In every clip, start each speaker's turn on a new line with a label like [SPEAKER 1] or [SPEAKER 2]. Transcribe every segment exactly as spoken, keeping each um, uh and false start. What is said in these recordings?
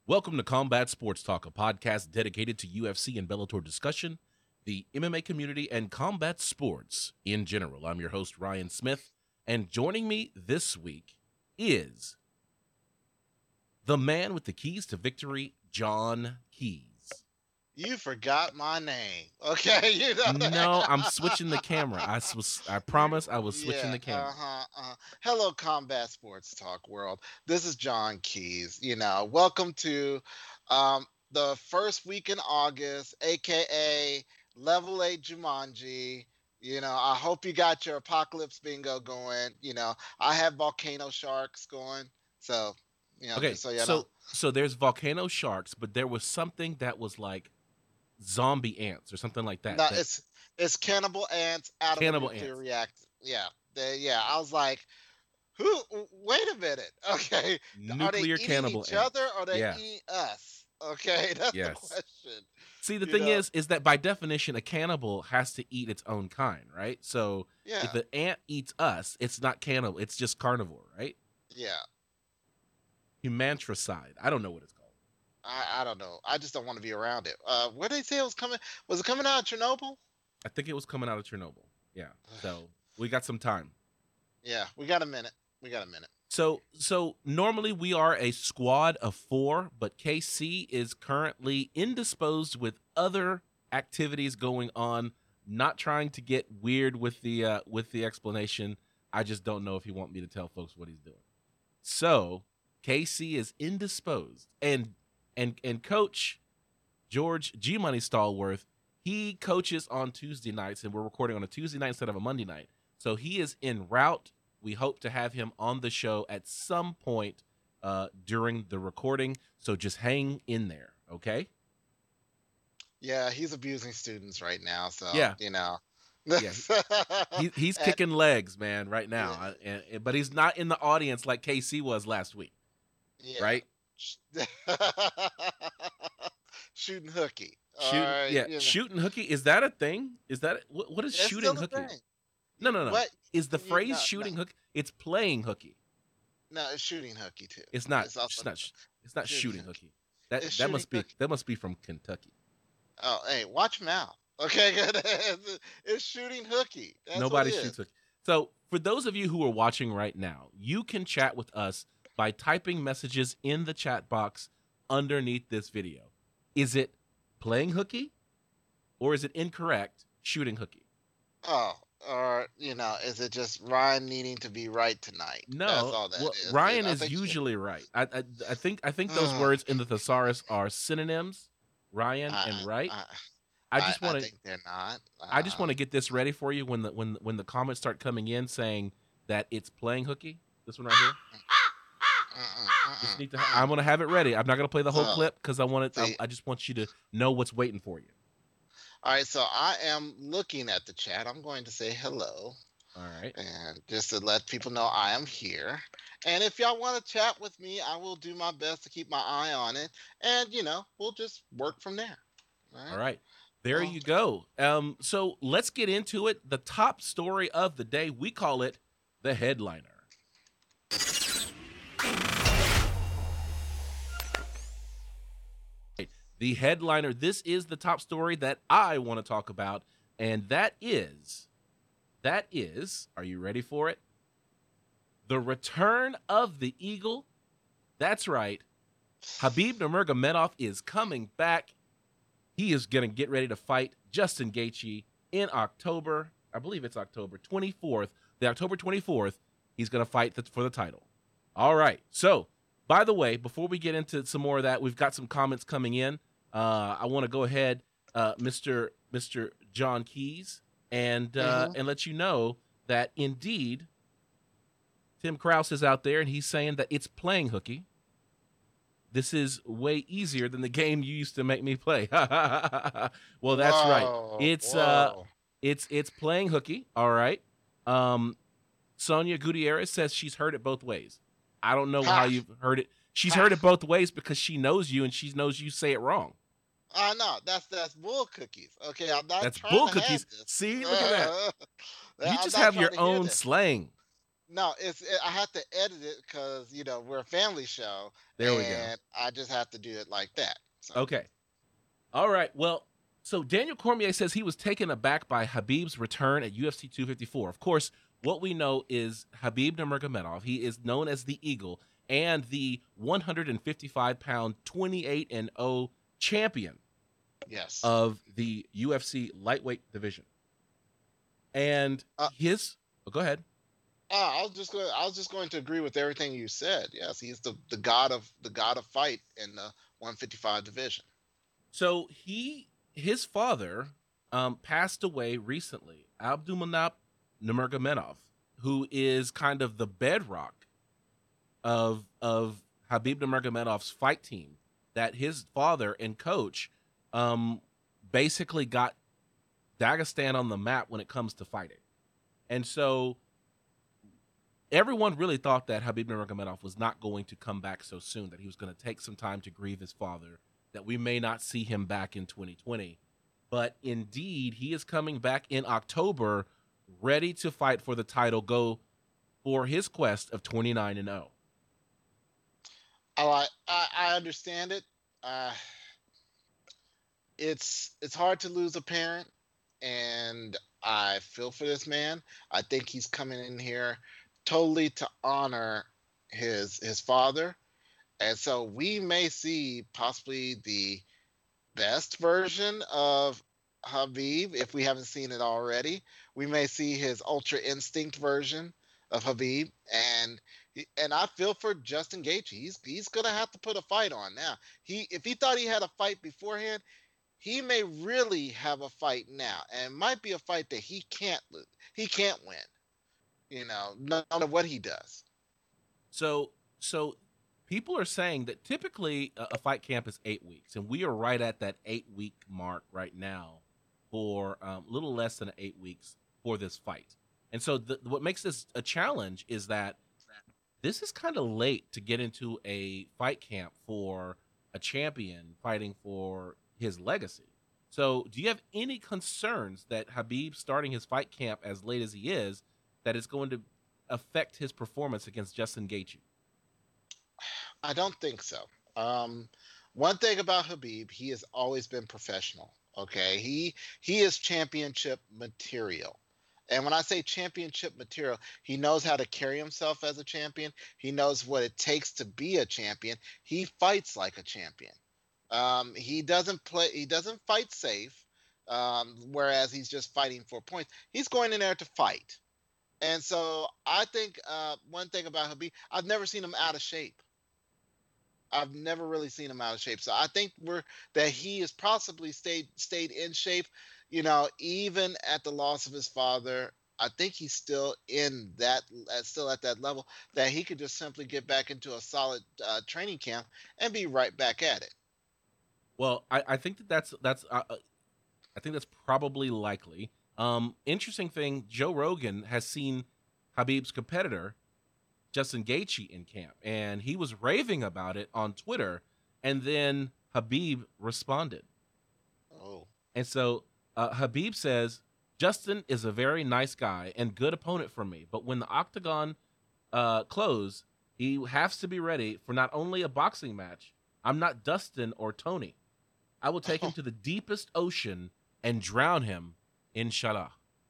[SPEAKER 1] Welcome to Combat Sports Talk, a podcast dedicated to U F C and Bellator discussion, the M M A community, and combat sports in general. I'm your host, Ryan Smith, and joining me this week is the man with the keys to victory, John Keys.
[SPEAKER 2] You forgot my name. Okay, you know.
[SPEAKER 1] No, I'm switching the camera. I was, I promise I was switching
[SPEAKER 2] yeah,
[SPEAKER 1] the camera.
[SPEAKER 2] Uh-huh, uh Hello, Combat Sports Talk world. This is John Keys. You know, welcome to um, the first week in August, aka Level Eight Jumanji. You know, I hope you got your Apocalypse Bingo going. You know, I have Volcano Sharks going. So, you know,
[SPEAKER 1] Okay,
[SPEAKER 2] just so you
[SPEAKER 1] so
[SPEAKER 2] know.
[SPEAKER 1] so there's volcano sharks, but there was something that was like zombie ants or something like that.
[SPEAKER 2] No,
[SPEAKER 1] that
[SPEAKER 2] it's it's cannibal ants out
[SPEAKER 1] Cannibal
[SPEAKER 2] of a nuclear
[SPEAKER 1] ants.
[SPEAKER 2] reactor. Yeah, they, yeah. I was like, who? Wait a minute. Okay, are they
[SPEAKER 1] Nuclear
[SPEAKER 2] eating
[SPEAKER 1] cannibal
[SPEAKER 2] each
[SPEAKER 1] ants.
[SPEAKER 2] other or are they
[SPEAKER 1] Yeah.
[SPEAKER 2] eating us? Okay, that's the
[SPEAKER 1] Yes.
[SPEAKER 2] question.
[SPEAKER 1] See, the
[SPEAKER 2] You
[SPEAKER 1] thing
[SPEAKER 2] know?
[SPEAKER 1] is, is that by definition, a cannibal has to eat its own kind, right? So
[SPEAKER 2] Yeah,
[SPEAKER 1] if an ant eats us, it's not cannibal; it's just carnivore, right?
[SPEAKER 2] yeah.
[SPEAKER 1] Humantricide. I don't know what it's called.
[SPEAKER 2] I I don't know. I just don't want to be around it. Uh, where they say it was coming? Was it coming out of Chernobyl?
[SPEAKER 1] I think it was coming out of Chernobyl. Yeah. So we got some time.
[SPEAKER 2] Yeah, we got a minute. We got a minute.
[SPEAKER 1] So, so normally we are a squad of four, but K C is currently indisposed with other activities going on. Not trying to get weird with the uh, with the explanation. I just don't know if you want me to tell folks what he's doing. So K C is indisposed, and and and Coach George G Money Stallworth, he coaches on Tuesday nights, and we're recording on a Tuesday night instead of a Monday night. So he is en route. We hope to have him on the show at some point uh, during the recording. So just hang in there, okay?
[SPEAKER 2] Yeah, he's abusing students right now. So
[SPEAKER 1] Yeah.
[SPEAKER 2] you know.
[SPEAKER 1] Yeah. He, he's
[SPEAKER 2] And-
[SPEAKER 1] kicking legs, man, right now.
[SPEAKER 2] Yeah.
[SPEAKER 1] Uh, and- and- but he's not in the audience like K C was last week,
[SPEAKER 2] yeah.
[SPEAKER 1] right?
[SPEAKER 2] Shooting hooky.
[SPEAKER 1] Shooting,
[SPEAKER 2] Alright,
[SPEAKER 1] yeah,
[SPEAKER 2] you know.
[SPEAKER 1] shooting hooky. Is that a thing? Is that what, what is
[SPEAKER 2] It's
[SPEAKER 1] shooting
[SPEAKER 2] still a
[SPEAKER 1] hooky?
[SPEAKER 2] thing.
[SPEAKER 1] No, no, no.
[SPEAKER 2] What?
[SPEAKER 1] Is the
[SPEAKER 2] You-
[SPEAKER 1] phrase
[SPEAKER 2] no,
[SPEAKER 1] shooting
[SPEAKER 2] no.
[SPEAKER 1] hooky? It's playing hooky.
[SPEAKER 2] No, it's shooting hooky too.
[SPEAKER 1] It's not.
[SPEAKER 2] It's
[SPEAKER 1] It's,
[SPEAKER 2] also-
[SPEAKER 1] not. sh- It's not
[SPEAKER 2] shooting
[SPEAKER 1] shooting hooky. That
[SPEAKER 2] It's
[SPEAKER 1] that must
[SPEAKER 2] shooting
[SPEAKER 1] be
[SPEAKER 2] hooky.
[SPEAKER 1] that must be from Kentucky.
[SPEAKER 2] Oh, hey, watch him out. Okay, good. It's shooting hooky. That's
[SPEAKER 1] Nobody
[SPEAKER 2] what it
[SPEAKER 1] shoots
[SPEAKER 2] is.
[SPEAKER 1] hooky. So for those of you who are watching right now, you can chat with us by typing messages in the chat box underneath this video. Is it playing hooky, or is it incorrect shooting hooky?
[SPEAKER 2] Oh, or you know, is it just Ryan needing to be right tonight?
[SPEAKER 1] No,
[SPEAKER 2] That's all that
[SPEAKER 1] well,
[SPEAKER 2] is.
[SPEAKER 1] Ryan
[SPEAKER 2] I
[SPEAKER 1] is
[SPEAKER 2] think-
[SPEAKER 1] usually right. I, I I think I think those
[SPEAKER 2] Ugh.
[SPEAKER 1] words in the thesaurus are synonyms. Ryan
[SPEAKER 2] I-
[SPEAKER 1] and right.
[SPEAKER 2] I,
[SPEAKER 1] I just
[SPEAKER 2] I
[SPEAKER 1] want to.
[SPEAKER 2] think they're not.
[SPEAKER 1] I just want to
[SPEAKER 2] Um,
[SPEAKER 1] get this ready for you when the when when the comments start coming in saying that it's playing hooky. This one right here.
[SPEAKER 2] mm-mm,
[SPEAKER 1] Just
[SPEAKER 2] mm-mm,
[SPEAKER 1] need to. I'm gonna have it ready. I'm not gonna play the whole
[SPEAKER 2] Oh,
[SPEAKER 1] clip because I want it. I,
[SPEAKER 2] see.
[SPEAKER 1] I just want you to know what's waiting for you.
[SPEAKER 2] All right, so I am looking at the chat. I'm going to say hello.
[SPEAKER 1] All right.
[SPEAKER 2] And just to let people know I am here. And if y'all want to chat with me, I will do my best to keep my eye on it. And, you know, we'll just work from there.
[SPEAKER 1] All right. There
[SPEAKER 2] Well-
[SPEAKER 1] you go. Um. So let's get into it. The top story of the day. We call it the headliner. The headliner. This is the top story that I want to talk about, and that is, that is. Are you ready for it? The return of the Eagle. That's right. Habib Nurmagomedov is coming back. He is going to get ready to fight Justin Gaethje in October. I believe it's October twenty-fourth. The October twenty-fourth, he's going to fight the, for the title. All right. So, by the way, before we get into some more of that, we've got some comments coming in. Uh, I want to go ahead, uh, Mister Mister John Keys, and uh,
[SPEAKER 2] Mhm.
[SPEAKER 1] and let you know that indeed, Tim Krause is out there, and he's saying that it's playing hooky. This is way easier than the game you used to make me play. Well, that's right.
[SPEAKER 2] Whoa,
[SPEAKER 1] It's uh,
[SPEAKER 2] whoa.
[SPEAKER 1] it's it's playing hooky. All right. Um, Sonia Gutierrez says she's heard it both ways. I don't know
[SPEAKER 2] Ha.
[SPEAKER 1] how you've heard it. She's
[SPEAKER 2] Ha.
[SPEAKER 1] heard it both ways because she knows you and she knows you say it wrong.
[SPEAKER 2] Uh, no, that's that's bull cookies. Okay, I'm not
[SPEAKER 1] That's
[SPEAKER 2] trying
[SPEAKER 1] bull
[SPEAKER 2] to have
[SPEAKER 1] cookies.
[SPEAKER 2] this.
[SPEAKER 1] See, look at that. You
[SPEAKER 2] I'm
[SPEAKER 1] just
[SPEAKER 2] not
[SPEAKER 1] have your
[SPEAKER 2] trying to hear
[SPEAKER 1] own
[SPEAKER 2] this.
[SPEAKER 1] slang.
[SPEAKER 2] no, it's it, I have to edit it because you know we're a family show,
[SPEAKER 1] There we go.
[SPEAKER 2] and I just have to do it like that. So
[SPEAKER 1] Okay. All right. Well, so Daniel Cormier says he was taken aback by Habib's return at U F C two fifty-four. Of course, what we know is Habib Nurmagomedov. He is known as the Eagle and the one fifty-five pound, twenty-eight and oh champion
[SPEAKER 2] yes,
[SPEAKER 1] of the U F C lightweight division. And
[SPEAKER 2] uh,
[SPEAKER 1] his, oh, go ahead.
[SPEAKER 2] uh, I was just going. I was just going to agree with everything you said. Yes, he's the the god of the god of fight in the one fifty-five division.
[SPEAKER 1] So he, his father, um, passed away recently. Abdulmanap Nurmagomedov, who is kind of the bedrock of of Habib Nurmagomedov's fight team. That his father and coach, um, basically got Dagestan on the map when it comes to fighting, and so everyone really thought that Habib Nurmagomedov was not going to come back so soon. That he was going to take some time to grieve his father. That we may not see him back in twenty twenty. But indeed, he is coming back in October, ready to fight for the title, go for his quest of twenty-nine and oh.
[SPEAKER 2] I like. I, I understand it. Uh, it's it's hard to lose a parent, and I feel for this man. I think he's coming in here totally to honor his his father, and so we may see possibly the best version of Habib if we haven't seen it already. We may see his Ultra Instinct version of Habib, and and I feel for Justin Gaethje. He's he's gonna have to put a fight on now. He if he thought he had a fight beforehand, he may really have a fight now, and it might be a fight that he can't lose. He can't win. You know, no matter what he does.
[SPEAKER 1] So, so people are saying that typically a, a fight camp is eight weeks, and we are right at that eight week mark right now, for um, a um, little less than eight weeks for this fight. And so, the, what makes this a challenge is that this is kind of late to get into a fight camp for a champion fighting for his legacy. So, do you have any concerns that Habib starting his fight camp as late as he is, that it's going to affect his performance against Justin Gaethje?
[SPEAKER 2] I don't think so. Um, One thing about Habib, he has always been professional. Okay, he he is championship material. And when I say championship material, he knows how to carry himself as a champion. He knows what it takes to be a champion. He fights like a champion. Um, he doesn't play. He doesn't fight safe. Um, whereas he's just fighting for points. He's going in there to fight. And so I think uh, one thing about Habib, I've never seen him out of shape. I've never really seen him out of shape. So I think we're that he has possibly stayed stayed in shape, you know, even at the loss of his father. I think he's still in that uh, still at that level that he could just simply get back into a solid uh, training camp and be right back at it.
[SPEAKER 1] Well, I, I think that that's that's uh, uh, I think that's probably likely. Um, interesting thing, Joe Rogan has seen Habib's competitor Justin Gaethje in camp, and he was raving about it on Twitter, and then Habib responded,
[SPEAKER 2] Oh,
[SPEAKER 1] and so uh, Habib says Justin is a very nice guy and good opponent for me, but when the octagon uh, close, he has to be ready for not only a boxing match. I'm not Dustin or Tony. I will take him to the deepest ocean and drown him, inshallah.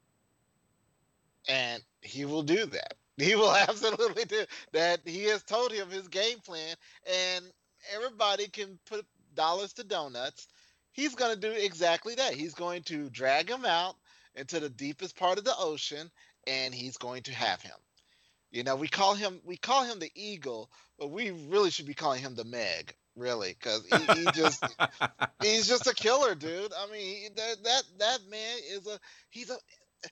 [SPEAKER 2] and he will do that. He will absolutely do that. He has told him his game plan, and everybody can put dollars to donuts. He's going to do exactly that. He's going to drag him out into the deepest part of the ocean, and he's going to have him. You know, we call him we call him the Eagle, but we really should be calling him the Meg, really, because he, he just he's just a killer, dude. I mean, he, that that that man is a he's a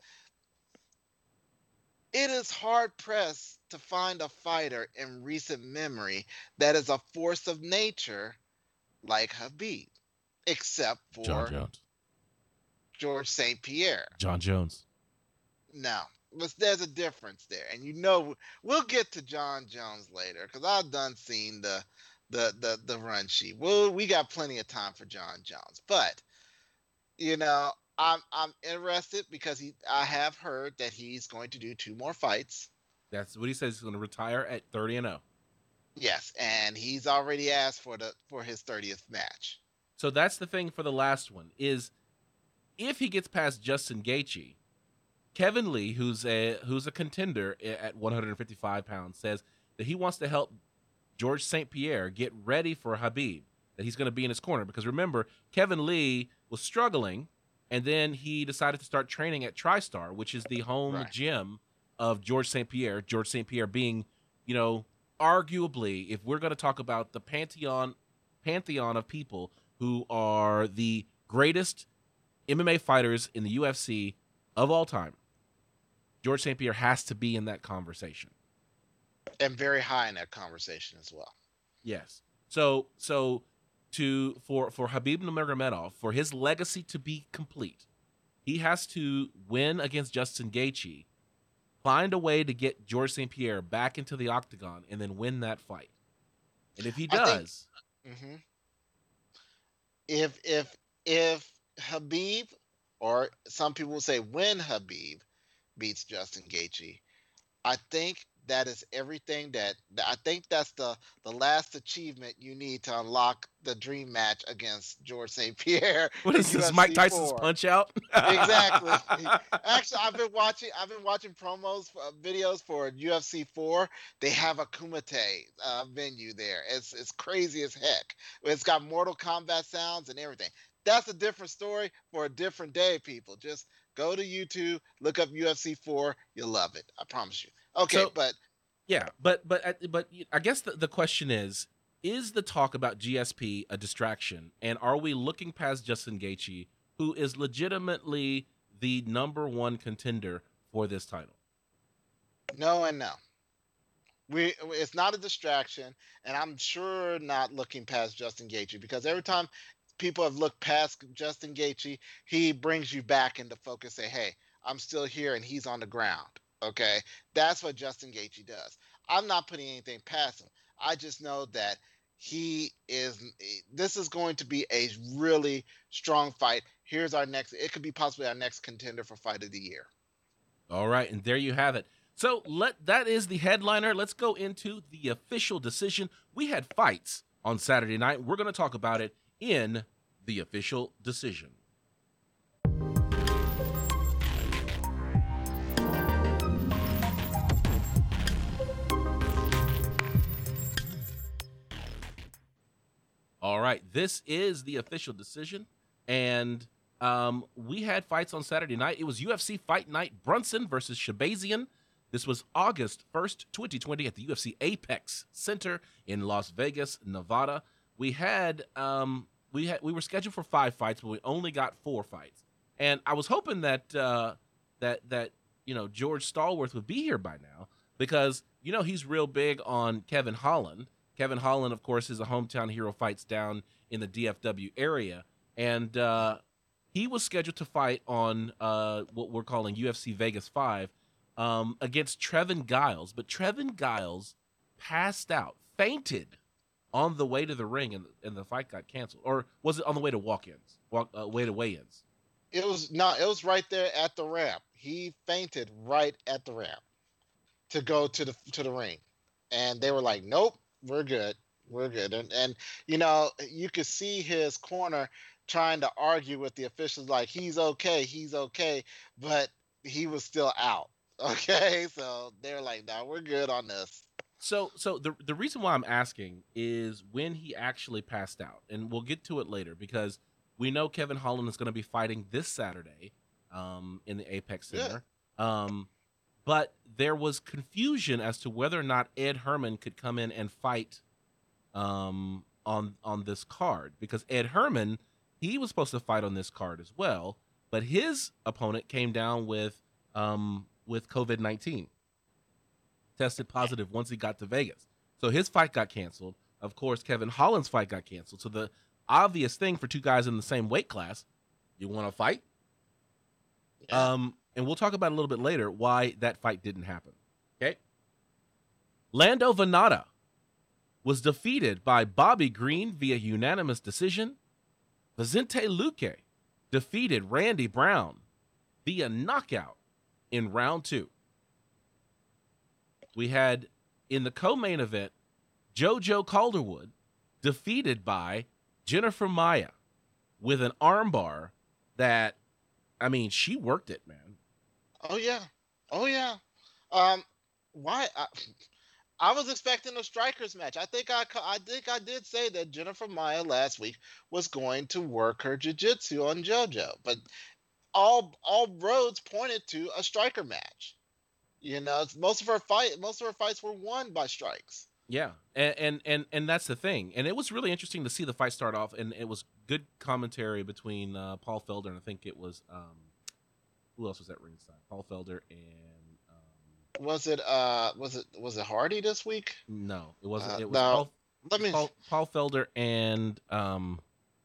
[SPEAKER 2] it is hard pressed to find a fighter in recent memory that is a force of nature like Habib, except
[SPEAKER 1] John
[SPEAKER 2] for
[SPEAKER 1] Jones.
[SPEAKER 2] George Saint Pierre.
[SPEAKER 1] John Jones.
[SPEAKER 2] Now, there's a difference there, and you know we'll get to John Jones later because I've done seen the the the the run sheet. Well, we got plenty of time for John Jones, but you know I'm I'm interested because he I have heard that he's going to do two more fights.
[SPEAKER 1] That's what he says. He's going to retire at thirty and oh.
[SPEAKER 2] Yes, and he's already asked for the for his thirtieth match.
[SPEAKER 1] So that's the thing for the last one is if he gets past Justin Gaethje, Kevin Lee, who's a who's a contender at one hundred fifty-five pounds, says that he wants to help George Saint Pierre get ready for Khabib, that he's going to be in his corner. Because remember, Kevin Lee was struggling, and then he decided to start training at TriStar, which is the home
[SPEAKER 2] Right.
[SPEAKER 1] gym of George Saint Pierre. George Saint Pierre being, you know, arguably, if we're going to talk about the pantheon pantheon of people who are the greatest M M A fighters in the U F C of all time, George Saint Pierre has to be in that conversation.
[SPEAKER 2] And very high in that conversation as well.
[SPEAKER 1] Yes. So so to for for Khabib Nurmagomedov, for his legacy to be complete, he has to win against Justin Gaethje, find a way to get George Saint Pierre back into the octagon, and then win that fight. And if he does,
[SPEAKER 2] think, mm-hmm. if if if Khabib, or some people will say when Khabib beats Justin Gaethje, I think that is everything that, that I think that's the the last achievement you need to unlock the dream match against George Saint Pierre.
[SPEAKER 1] What is this, Mike Tyson's Punch Out?
[SPEAKER 2] Exactly. Actually, I've been watching I've been watching promos uh, videos for U F C four. They have a Kumite uh, venue there. It's it's crazy as heck. It's got Mortal Kombat sounds and everything. That's a different story for a different day, people. Just go to YouTube, look up U F C four. You'll love it. I promise you. Okay,
[SPEAKER 1] So-
[SPEAKER 2] but
[SPEAKER 1] Yeah, but but but I guess the, the question is: is the talk about G S P a distraction, and are we looking past Justin Gaethje, who is legitimately the number one contender for this title?
[SPEAKER 2] no and no. We it's not a distraction, and I'm sure not looking past Justin Gaethje, because every time people have looked past Justin Gaethje, he brings you back into focus. Say, hey, I'm still here, and he's on the ground. Okay, that's what Justin Gaethje does. I'm not putting anything past him. I just know that he is. This is going to be a really strong fight. Here's our next. It could be possibly our next contender for fight of the year.
[SPEAKER 1] All right, and there you have it. So let that is the headliner. Let's go into the official decision. We had fights on Saturday night. We're going to talk about it in the official decision. All right, this is the official decision, and um, we had fights on Saturday night. It was U F C Fight Night Brunson versus Shabazian. This was August first, twenty twenty, at the U F C Apex Center in Las Vegas, Nevada. We had um, we had we were scheduled for five fights, but we only got four fights. And I was hoping that uh, that that you know George Stallworth would be here by now, because you know he's real big on Kevin Holland. Kevin Holland, of course, is a hometown hero, fights down in the D F W area, and uh, he was scheduled to fight on uh, what we're calling U F C Vegas five um, against Trevin Giles. But Trevin Giles passed out, fainted on the way to the ring, and, and the fight got canceled. Or was it on the way to walk-ins, walk, uh, way to weigh-ins?
[SPEAKER 2] It was not. It was right there at the ramp. He fainted right at the ramp to go to the to the ring, and they were like, "Nope, we're good, we're good." And and you know, you could see his corner trying to argue with the officials, like he's okay, he's okay, but he was still out. Okay, so they're like, "No, we're good on this."
[SPEAKER 1] So, so the the reason why I'm asking is when he actually passed out, and we'll get to it later, because we know Kevin Holland is going to be fighting this Saturday um, in the Apex Center. Yeah. Um, but there was confusion as to whether or not Ed Herman could come in and fight um, on on this card, because Ed Herman, he was supposed to fight on this card as well, but his opponent came down with um, with COVID nineteen, tested positive once he got to Vegas, so his fight got canceled. Of course, Kevin Holland's fight got canceled. So the obvious thing for two guys in the same weight class, you want to fight? Yeah. Um, and we'll talk about a little bit later why that fight didn't happen. Okay. Lando Venata was defeated by Bobby Green via unanimous decision. Vicente Luque defeated Randy Brown via knockout in round two. we had in the co-main event, JoJo Calderwood defeated by Jennifer Maia with an armbar that, I mean, she worked it, man.
[SPEAKER 2] Oh yeah, oh yeah. Um, why? I, I was expecting a strikers match. I think I, I think I did say that Jennifer Maia last week was going to work her jiu-jitsu on JoJo, but all all roads pointed to a striker match. You know, most of her fight, most of her fights were won by strikes.
[SPEAKER 1] Yeah, and, and and and that's the thing. And it was really interesting to see the fight start off, and it was good commentary between uh, Paul Felder and I think it was um, who else was at ringside? Paul Felder and um,
[SPEAKER 2] was it uh was it was it Hardy this week?
[SPEAKER 1] No, it wasn't.
[SPEAKER 2] Uh,
[SPEAKER 1] it was
[SPEAKER 2] no,
[SPEAKER 1] Paul.
[SPEAKER 2] Let me.
[SPEAKER 1] Paul, Paul Felder and um,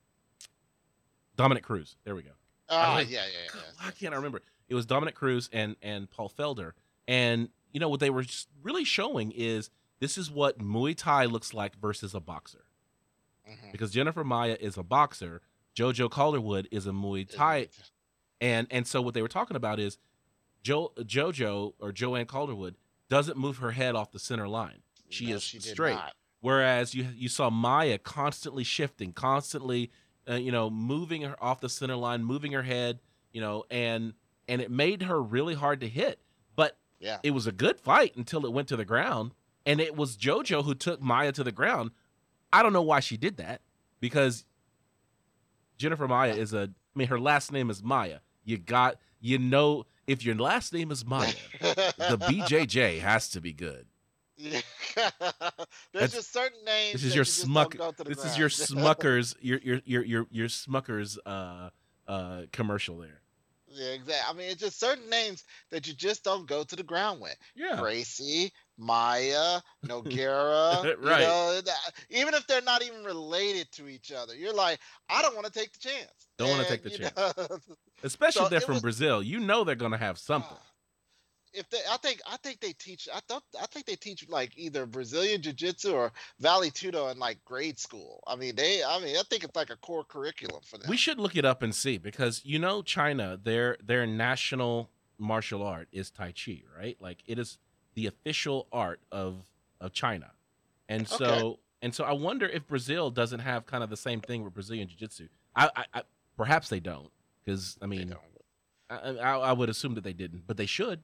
[SPEAKER 1] Dominic Cruz. There we go.
[SPEAKER 2] Ah,
[SPEAKER 1] like,
[SPEAKER 2] yeah, yeah, yeah.
[SPEAKER 1] Why can't I remember? It was Dominic Cruz and and Paul Felder, and you know what they were really showing is this is what Muay Thai looks like versus a boxer. Mm-hmm. Because Jennifer Maia is a boxer, JoJo Calderwood is a Muay Thai, and and so what they were talking about is jo, JoJo or Joanne Calderwood doesn't move her head off the center line. She
[SPEAKER 2] no,
[SPEAKER 1] is
[SPEAKER 2] she
[SPEAKER 1] straight.
[SPEAKER 2] Not.
[SPEAKER 1] Whereas you you saw Maia constantly shifting, constantly, uh, you know, moving her off the center line, moving her head, you know, and and it made her really hard to hit. But
[SPEAKER 2] yeah,
[SPEAKER 1] it was a good fight until it went to the ground, and it was JoJo who took Maia to the ground. I don't know why she did that, because Jennifer Maia is a, I mean, her last name is Maia. You got, you know, if your last name is Maia, the B J J has to be good.
[SPEAKER 2] Yeah. There's just certain names.
[SPEAKER 1] This is your Smuck. This ground. is your Smuckers. Your your your your your Smuckers uh uh commercial there.
[SPEAKER 2] Yeah, exactly. I mean, it's just certain names that you just don't go to the ground with.
[SPEAKER 1] Yeah.
[SPEAKER 2] Gracie, Maia, Nogueira.
[SPEAKER 1] Right.
[SPEAKER 2] You know, even if they're not even related to each other, you're like, I don't want to take the chance.
[SPEAKER 1] Don't want to take the chance. Know, Especially so if they're from was, Brazil. You know they're gonna have something. Uh,
[SPEAKER 2] If they, I think, I think they teach. I thought, I think they teach like either Brazilian Jiu-Jitsu or Vale Tudo in like grade school. I mean, they, I mean, I think it's like a core curriculum for them.
[SPEAKER 1] We should look it up and see, because you know, China, their their national martial art is Tai Chi, right? Like it is the official art of of China, and so okay. and so I wonder if Brazil doesn't have kind of the same thing with Brazilian Jiu-Jitsu. I, I, I perhaps they don't, because I mean, I, I, I would assume that they didn't, but they should.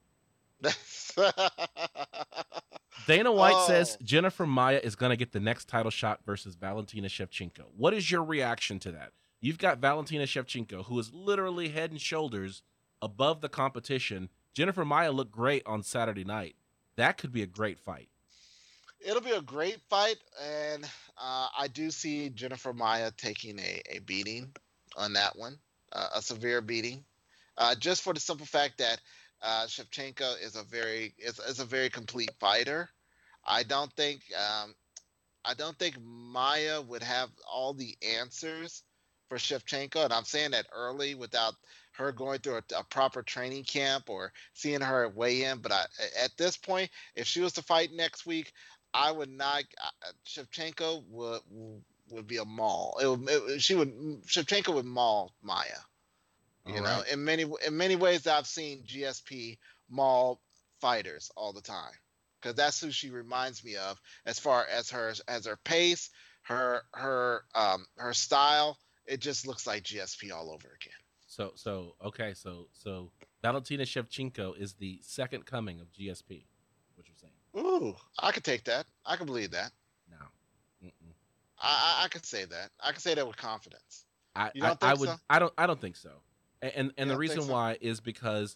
[SPEAKER 1] Dana White oh. says Jennifer Maia is going to get the next title shot versus Valentina Shevchenko. What is your reaction to that? You've got Valentina Shevchenko, who is literally head and shoulders above the competition. Jennifer Maia looked great on Saturday night. That could be a great fight.
[SPEAKER 2] It'll be a great fight, and uh, I do see Jennifer Maia taking a, a beating on that one, uh, a severe beating, uh, just for the simple fact that Uh, Shevchenko is a very is, is a very complete fighter. I don't think um, I don't think Maia would have all the answers for Shevchenko, and I'm saying that early without her going through a, a proper training camp or seeing her weigh in. But I, at this point, if she was to fight next week, I would not. Uh, Shevchenko would would be a maul. It would, it, she would Shevchenko would maul Maia. You all know, right. in many in many ways, I've seen G S P maul fighters all the time, because that's who she reminds me of as far as her as her pace, her her um her style. It just looks like G S P all over again.
[SPEAKER 1] So so okay, so so Valentina Shevchenko is the second coming of G S P. What you're saying?
[SPEAKER 2] Ooh, I could take that. I can believe that.
[SPEAKER 1] No, Mm-mm.
[SPEAKER 2] I I, I could say that. I can say that with confidence.
[SPEAKER 1] I
[SPEAKER 2] you don't
[SPEAKER 1] I,
[SPEAKER 2] think
[SPEAKER 1] I would.
[SPEAKER 2] So?
[SPEAKER 1] I don't. I don't think so. And and
[SPEAKER 2] you
[SPEAKER 1] the reason
[SPEAKER 2] so?
[SPEAKER 1] why is because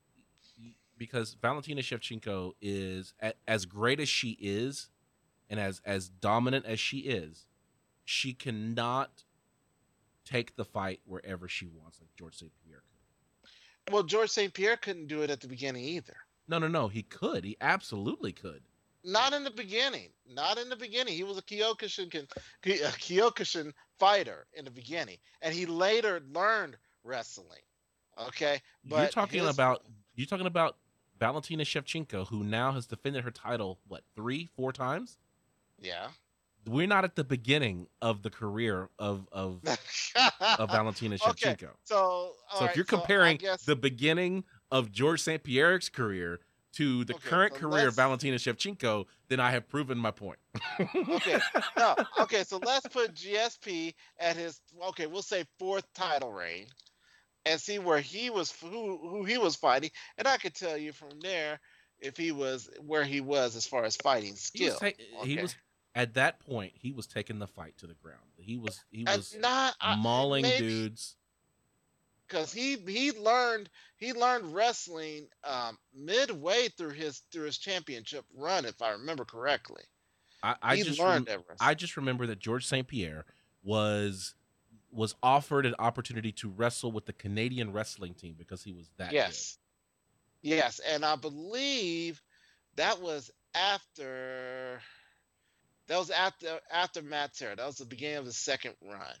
[SPEAKER 1] because Valentina Shevchenko is, as great as she is, and as as dominant as she is, she cannot take the fight wherever she wants, like George Saint Pierre could.
[SPEAKER 2] Well, George Saint Pierre couldn't do it at the beginning either.
[SPEAKER 1] No, no, no. He could. He absolutely could.
[SPEAKER 2] Not in the beginning. Not in the beginning. He was a Kyokushin, a Kyokushin fighter in the beginning, and he later learned wrestling. Okay, but
[SPEAKER 1] you're talking
[SPEAKER 2] his...
[SPEAKER 1] about you're talking about Valentina Shevchenko, who now has defended her title what three, four times?
[SPEAKER 2] Yeah.
[SPEAKER 1] We're not at the beginning of the career of of, of Valentina Shevchenko.
[SPEAKER 2] Okay, so
[SPEAKER 1] so
[SPEAKER 2] right,
[SPEAKER 1] if you're comparing
[SPEAKER 2] so guess...
[SPEAKER 1] the beginning of George Saint Pierre's career to the
[SPEAKER 2] Okay,
[SPEAKER 1] current
[SPEAKER 2] so
[SPEAKER 1] career of
[SPEAKER 2] let's
[SPEAKER 1] Valentina Shevchenko, then I have proven my point.
[SPEAKER 2] okay. No, okay, so let's put G S P at his okay, we'll say fourth title reign and see where he was who who he was fighting, and I could tell you from there if he was where he was as far as fighting
[SPEAKER 1] He was
[SPEAKER 2] skill.
[SPEAKER 1] ta- he
[SPEAKER 2] Okay.
[SPEAKER 1] was at that point he was taking the fight to the ground. He was he
[SPEAKER 2] And
[SPEAKER 1] was
[SPEAKER 2] not I,
[SPEAKER 1] mauling
[SPEAKER 2] maybe
[SPEAKER 1] dudes.
[SPEAKER 2] because he he learned he learned wrestling um, midway through his through his championship run, if I remember correctly.
[SPEAKER 1] I, I
[SPEAKER 2] He
[SPEAKER 1] just
[SPEAKER 2] learned
[SPEAKER 1] rem-
[SPEAKER 2] that
[SPEAKER 1] I
[SPEAKER 2] wrestling.
[SPEAKER 1] just remember that George Saint Pierre was was offered an opportunity to wrestle with the Canadian wrestling team because he was that good.
[SPEAKER 2] Yes, yes, and I believe that was after that was after after Matt Serra. That was the beginning of the second run,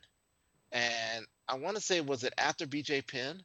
[SPEAKER 2] and I want to say was it after B J Penn?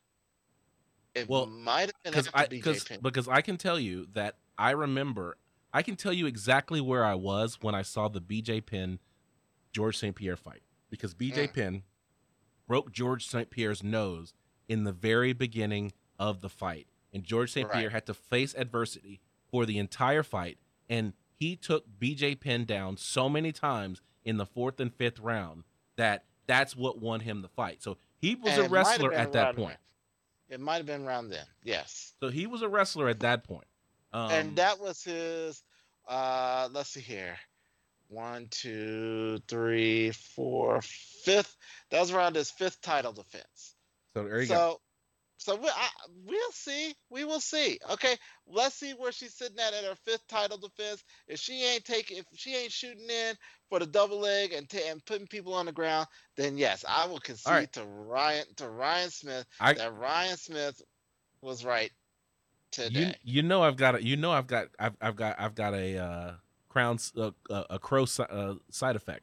[SPEAKER 2] It
[SPEAKER 1] Well,
[SPEAKER 2] might have been
[SPEAKER 1] because
[SPEAKER 2] after
[SPEAKER 1] I
[SPEAKER 2] B J
[SPEAKER 1] because
[SPEAKER 2] Penn.
[SPEAKER 1] because I can tell you that I remember I can tell you exactly where I was when I saw the B J Penn George Saint Pierre fight because B J
[SPEAKER 2] Mm,
[SPEAKER 1] Penn broke George Saint Pierre's nose in the very beginning of the fight, and George Saint
[SPEAKER 2] right,
[SPEAKER 1] Pierre had to face adversity for the entire fight, and he took B J Penn down so many times in the fourth and fifth round that that's what won him the fight. So he was
[SPEAKER 2] and
[SPEAKER 1] a
[SPEAKER 2] it might have
[SPEAKER 1] wrestler
[SPEAKER 2] been
[SPEAKER 1] at that
[SPEAKER 2] around
[SPEAKER 1] point.
[SPEAKER 2] there. It might have been around then. Yes.
[SPEAKER 1] So he was a wrestler at that point.
[SPEAKER 2] And
[SPEAKER 1] Um,
[SPEAKER 2] that was his uh let's see here. One, two, three, four, fifth. That was around his fifth title defense.
[SPEAKER 1] so there you go.
[SPEAKER 2] So so we I, we'll see. We will see. Okay, let's see where she's sitting at at her fifth title defense. If she ain't taking, if she ain't shooting in for the double leg and ta- and putting people on the ground, then yes, I will
[SPEAKER 1] All right,
[SPEAKER 2] concede to Ryan to Ryan Smith
[SPEAKER 1] I
[SPEAKER 2] that Ryan Smith was right
[SPEAKER 1] you
[SPEAKER 2] today.
[SPEAKER 1] you know I've got a, you know I've got I've I've got I've got a uh, crown uh, a, a crow si- uh, side effect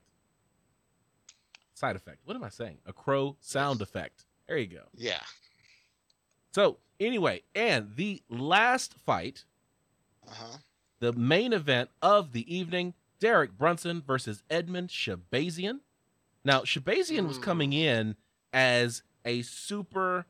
[SPEAKER 1] side effect. What am I saying? A crow sound effect. There you go.
[SPEAKER 2] Yeah.
[SPEAKER 1] So anyway, and the last fight,
[SPEAKER 2] Uh huh.
[SPEAKER 1] the main event of the evening, Derek Brunson versus Edmund Shabazian. Now Shabazian was coming
[SPEAKER 2] Mm.
[SPEAKER 1] in as a super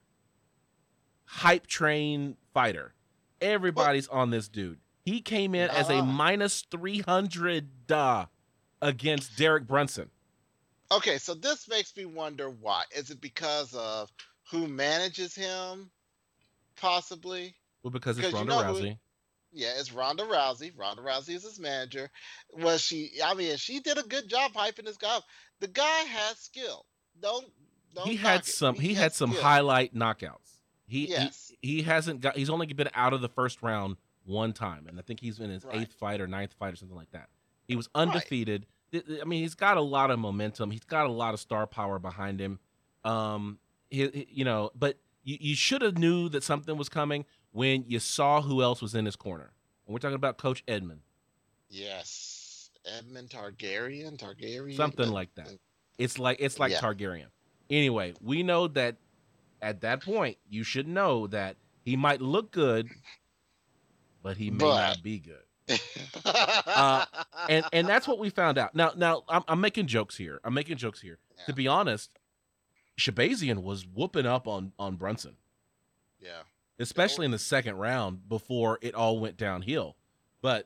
[SPEAKER 1] hype train fighter.
[SPEAKER 2] But
[SPEAKER 1] Everybody's on this dude. He came in
[SPEAKER 2] not
[SPEAKER 1] as a
[SPEAKER 2] on.
[SPEAKER 1] minus three hundred uh, against Derek Brunson.
[SPEAKER 2] Okay, so this makes me wonder why. Is it because of who manages him, possibly?
[SPEAKER 1] Well, because it's
[SPEAKER 2] Because you
[SPEAKER 1] Ronda
[SPEAKER 2] know who?
[SPEAKER 1] Rousey.
[SPEAKER 2] Yeah, it's Ronda Rousey. Ronda Rousey is his manager. Was she? I mean, she did a good job hyping this guy up. The guy has skill. Don't
[SPEAKER 1] He
[SPEAKER 2] don't
[SPEAKER 1] had
[SPEAKER 2] knock it.
[SPEAKER 1] some
[SPEAKER 2] He
[SPEAKER 1] he
[SPEAKER 2] has
[SPEAKER 1] had some
[SPEAKER 2] skill.
[SPEAKER 1] highlight knockouts. He he
[SPEAKER 2] Yes.
[SPEAKER 1] he hasn't got he's only been out of the first round one time, and I think he's in his
[SPEAKER 2] Right.
[SPEAKER 1] eighth fight or ninth fight or something like that. He was
[SPEAKER 2] Right.
[SPEAKER 1] undefeated. Th- th- I mean, he's got a lot of momentum. He's got a lot of star power behind him. Um, he, he- you know, but you, you should have knew that something was coming when you saw who else was in his corner. And we're talking about Coach Edmund,
[SPEAKER 2] Yes. Edmund Targaryen. Targaryen.
[SPEAKER 1] something
[SPEAKER 2] uh,
[SPEAKER 1] like that.
[SPEAKER 2] uh,
[SPEAKER 1] It's like it's like
[SPEAKER 2] Yeah.
[SPEAKER 1] Targaryen. Anyway, we know that at that point you should know that he might look good, but he may
[SPEAKER 2] But.
[SPEAKER 1] not be good. Uh, and and that's what we found out. Now now I'm, I'm making jokes here. I'm making jokes here.
[SPEAKER 2] Yeah.
[SPEAKER 1] To be honest, Shabazian was whooping up on on Brunson,
[SPEAKER 2] Yeah.
[SPEAKER 1] especially in the second round before it all went downhill. But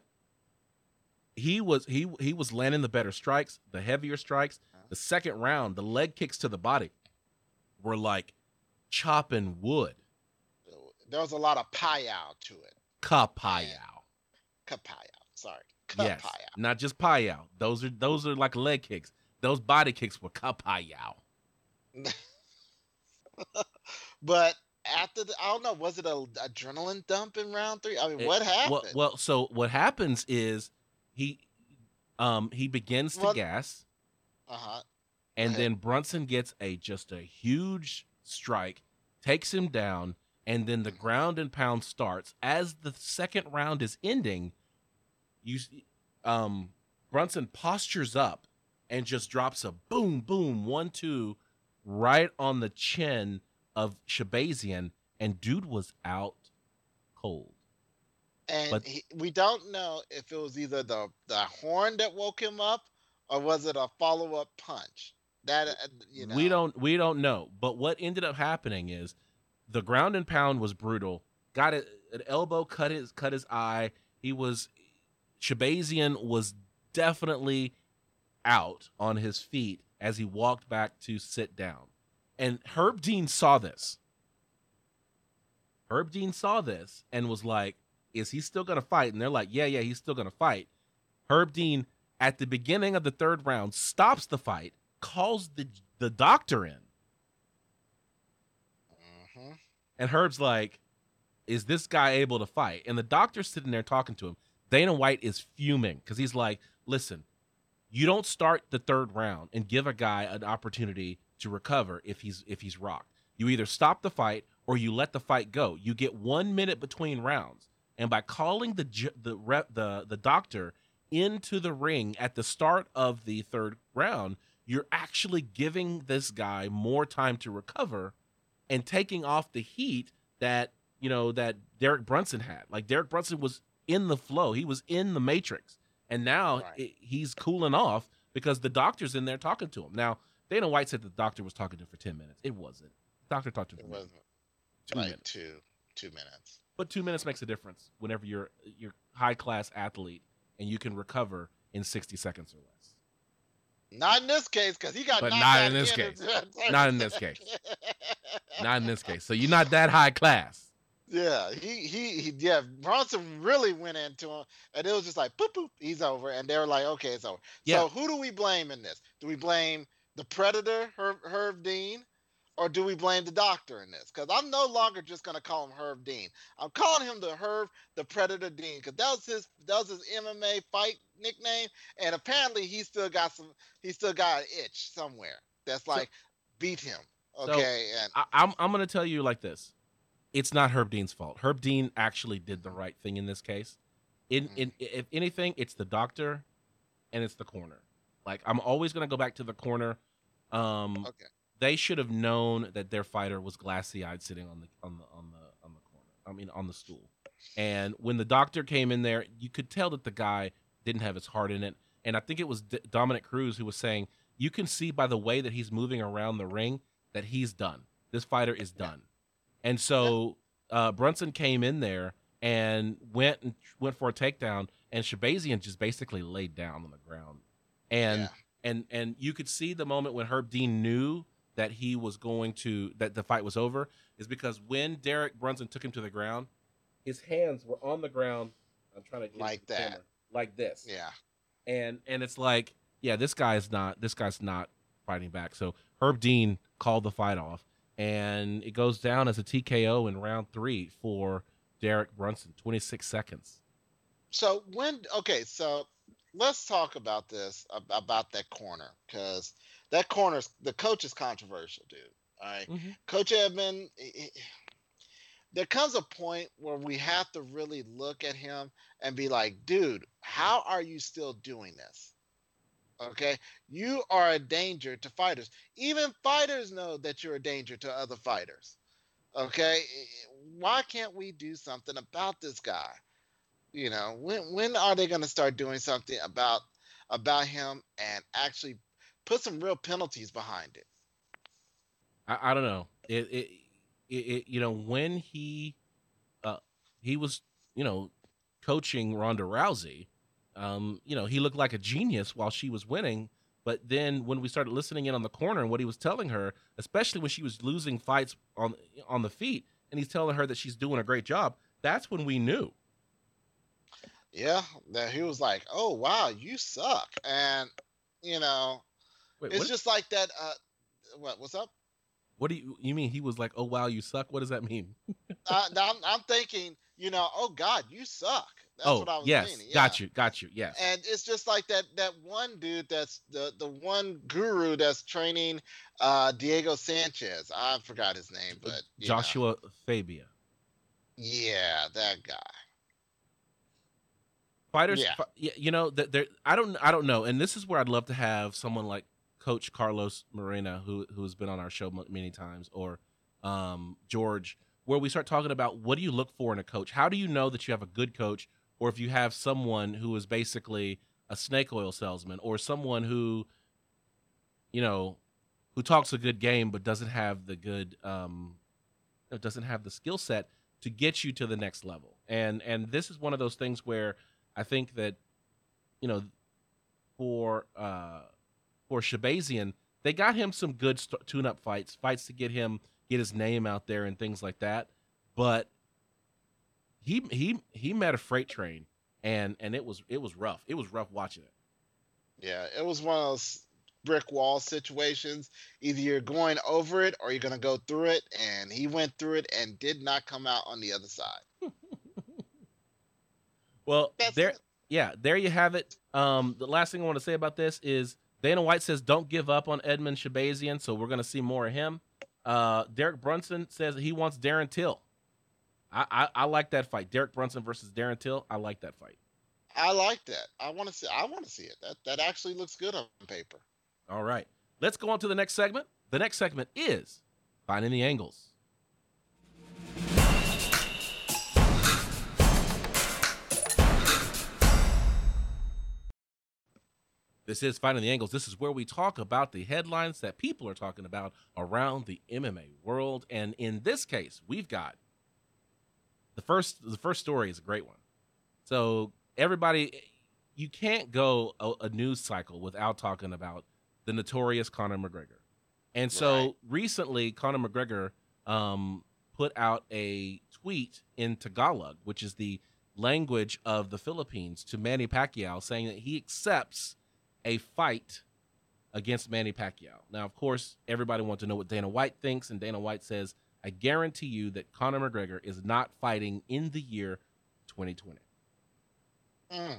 [SPEAKER 1] he was he he was landing the better strikes, the heavier strikes. The second round, the leg kicks to the body were like chopping wood.
[SPEAKER 2] There was a lot of payao to it.
[SPEAKER 1] Kapayao.
[SPEAKER 2] Kapayao. Sorry.
[SPEAKER 1] Yes,
[SPEAKER 2] Kapayao.
[SPEAKER 1] not just payao. Those are those are like leg kicks. Those body kicks were kapayao.
[SPEAKER 2] But after the, I don't know, was it a adrenaline dump in round three? I mean,
[SPEAKER 1] It-
[SPEAKER 2] what happened?
[SPEAKER 1] Well, well, so what happens is he um he begins to
[SPEAKER 2] Well-
[SPEAKER 1] gas,
[SPEAKER 2] uh huh.
[SPEAKER 1] and
[SPEAKER 2] ahead.
[SPEAKER 1] then Brunson gets a just a huge strike, takes him down, and then the ground and pound starts. As the second round is ending, you see, um Brunson postures up and just drops a boom, boom, one, two, right on the chin of Shabazian, and dude was out cold.
[SPEAKER 2] And
[SPEAKER 1] but-
[SPEAKER 2] he, we don't know if it was either the the horn that woke him up or was it a follow up punch. That uh, you know.
[SPEAKER 1] We don't we don't know. But what ended up happening is the ground and pound was brutal. got it, an elbow cut his cut his eye. He was Shabazian was definitely out on his feet as he walked back to sit down. And Herb Dean saw this. Herb Dean saw this and was like, is he still going to fight? And they're like, yeah, yeah, he's still going to fight. Herb Dean, at the beginning of the third round, stops the fight, calls the, the doctor in.
[SPEAKER 2] Mm-hmm.
[SPEAKER 1] And Herb's like, is this guy able to fight? And the doctor's sitting there talking to him. Dana White is fuming because he's like, listen, you don't start the third round and give a guy an opportunity to recover if he's if he's rocked. You either stop the fight or you let the fight go. You get one minute between rounds. And by calling the the rep, the the doctor into the ring at the start of the third round, you're actually giving this guy more time to recover and taking off the heat that, you know, that Derek Brunson had. Like, Derek Brunson was in the flow. He was in the matrix. And now
[SPEAKER 2] Right.
[SPEAKER 1] it, he's cooling off because the doctor's in there talking to him. Now, Dana White said the doctor was talking to him for ten minutes. It wasn't. The doctor talked to him
[SPEAKER 2] It
[SPEAKER 1] for
[SPEAKER 2] wasn't
[SPEAKER 1] two
[SPEAKER 2] like
[SPEAKER 1] minutes.
[SPEAKER 2] two two minutes.
[SPEAKER 1] But two minutes makes a difference whenever you're you're high class athlete and you can recover in sixty seconds or less.
[SPEAKER 2] Not in this case, because he got
[SPEAKER 1] But
[SPEAKER 2] knocked
[SPEAKER 1] not
[SPEAKER 2] out
[SPEAKER 1] in this
[SPEAKER 2] again
[SPEAKER 1] case.
[SPEAKER 2] thirty
[SPEAKER 1] Not in this
[SPEAKER 2] seconds.
[SPEAKER 1] Not in this case. So you're not that high class.
[SPEAKER 2] Yeah, he, he he yeah, Bronson really went into him, and it was just like boop boop, he's over, and they were like, okay, it's over.
[SPEAKER 1] Yeah.
[SPEAKER 2] So who do we blame in this? Do we blame the Predator, Herb, Herb Dean, or do we blame the doctor in this? Because I'm no longer just gonna call him Herb Dean. I'm calling him the Herb the Predator Dean, because that was his that was his M M A fight nickname, and apparently he still got some he still got an itch somewhere that's like beat him. Okay, and
[SPEAKER 1] I, I'm I'm gonna tell you like this. It's not Herb Dean's fault. Herb Dean actually did the right thing in this case. In, in if anything, it's the doctor and it's the corner. Like, I'm always gonna go back to the corner. Um,
[SPEAKER 2] okay.
[SPEAKER 1] They should have known that their fighter was glassy-eyed, sitting on the on the on the on the corner. I mean, on the stool. And when the doctor came in there, you could tell that the guy didn't have his heart in it. And I think it was D- Dominic Cruz who was saying, you can see by the way that he's moving around the ring that he's done. This fighter is done. And so uh, Brunson came in there and went and went for a takedown, and Shabazian just basically laid down on the ground. And
[SPEAKER 2] Yeah.
[SPEAKER 1] and and you could see the moment when Herb Dean knew that he was going to that the fight was over, is because when Derek Brunson took him to the ground, his hands were on the ground. I'm trying to get
[SPEAKER 2] Like
[SPEAKER 1] it to the
[SPEAKER 2] that.
[SPEAKER 1] camera, like this.
[SPEAKER 2] Yeah.
[SPEAKER 1] And and it's like, yeah, this guy's not this guy's not fighting back. So Herb Dean called the fight off, and it goes down as a T K O in round three for Derek Brunson, twenty-six seconds.
[SPEAKER 2] So when okay, so let's talk about this ab- about that corner, because that corner's the coach is controversial, dude. All right,
[SPEAKER 1] Mm-hmm.
[SPEAKER 2] Coach Edmond. he- he- there comes a point where we have to really look at him and be like, dude, how are you still doing this? Okay, you are a danger to fighters. Even fighters know that you're a danger to other fighters. Okay, why can't we do something about this guy? You know, when when are they going to start doing something about about him and actually put some real penalties behind it?
[SPEAKER 1] I, I don't know. It, it it it you know when he uh he was you know coaching Ronda Rousey, um you know he looked like a genius while she was winning. But then when we started listening in on the corner and what he was telling her, especially when she was losing fights on on the feet, and he's telling her that she's doing a great job, that's when we knew.
[SPEAKER 2] Yeah, that he was like, "Oh wow, you suck," and you know,
[SPEAKER 1] Wait,
[SPEAKER 2] it's
[SPEAKER 1] what?
[SPEAKER 2] just like that. Uh, what what's up?
[SPEAKER 1] What do you you mean? He was like, "Oh wow, you suck." What does that mean?
[SPEAKER 2] Uh, now I'm, I'm thinking, you know, oh God, you suck. That's
[SPEAKER 1] oh
[SPEAKER 2] what I was
[SPEAKER 1] yes,
[SPEAKER 2] meaning. Yeah.
[SPEAKER 1] got you, got you. Yes.
[SPEAKER 2] And it's just like that that one dude that's the the one guru that's training uh Diego Sanchez. I forgot his name, but you know.
[SPEAKER 1] Joshua Fabia.
[SPEAKER 2] Yeah, that guy.
[SPEAKER 1] Fighters,
[SPEAKER 2] Yeah.
[SPEAKER 1] fi- y- you know, that there. I don't, I don't know, and this is where I'd love to have someone like Coach Carlos Morena, who who has been on our show m- many times, or um, George, where we start talking about what do you look for in a coach? How do you know that you have a good coach, or if you have someone who is basically a snake oil salesman, or someone who, you know, who talks a good game but doesn't have the good, um, doesn't have the skill set to get you to the next level. And and this is one of those things where I think that, you know, for uh, for Shabazian, they got him some good st- tune-up fights, fights to get him get his name out there and things like that. But he he he met a freight train, and and it was it was rough. It was rough watching it.
[SPEAKER 2] Yeah, it was one of those brick wall situations. Either you're going over it or you're going to go through it. And he went through it and did not come out on the other side.
[SPEAKER 1] Well,
[SPEAKER 2] That's
[SPEAKER 1] there,
[SPEAKER 2] it.
[SPEAKER 1] yeah, there you have it. Um, the last thing I want to say about this is Dana White says don't give up on Edmund Shabazian, so we're going to see more of him. Uh, Derek Brunson says he wants Darren Till. I, I I like that fight. Derek Brunson versus Darren Till. I like that fight.
[SPEAKER 2] I like that. I want to see. I want to see it. That that actually looks good on paper.
[SPEAKER 1] All right, let's go on to the next segment. The next segment is Finding the Angles. This is Finding the Angles. This is where we talk about the headlines that people are talking about around the M M A world. And in this case, we've got the first the first story is a great one. So everybody, you can't go a, a news cycle without talking about the notorious Conor McGregor. And so
[SPEAKER 2] Right.
[SPEAKER 1] recently, Conor McGregor um, put out a tweet in Tagalog, which is the language of the Philippines, to Manny Pacquiao, saying that he accepts a fight against Manny Pacquiao. Now, of course, everybody wants to know what Dana White thinks, and Dana White says, I guarantee you that Conor McGregor is not fighting in the year twenty twenty.
[SPEAKER 2] Mm.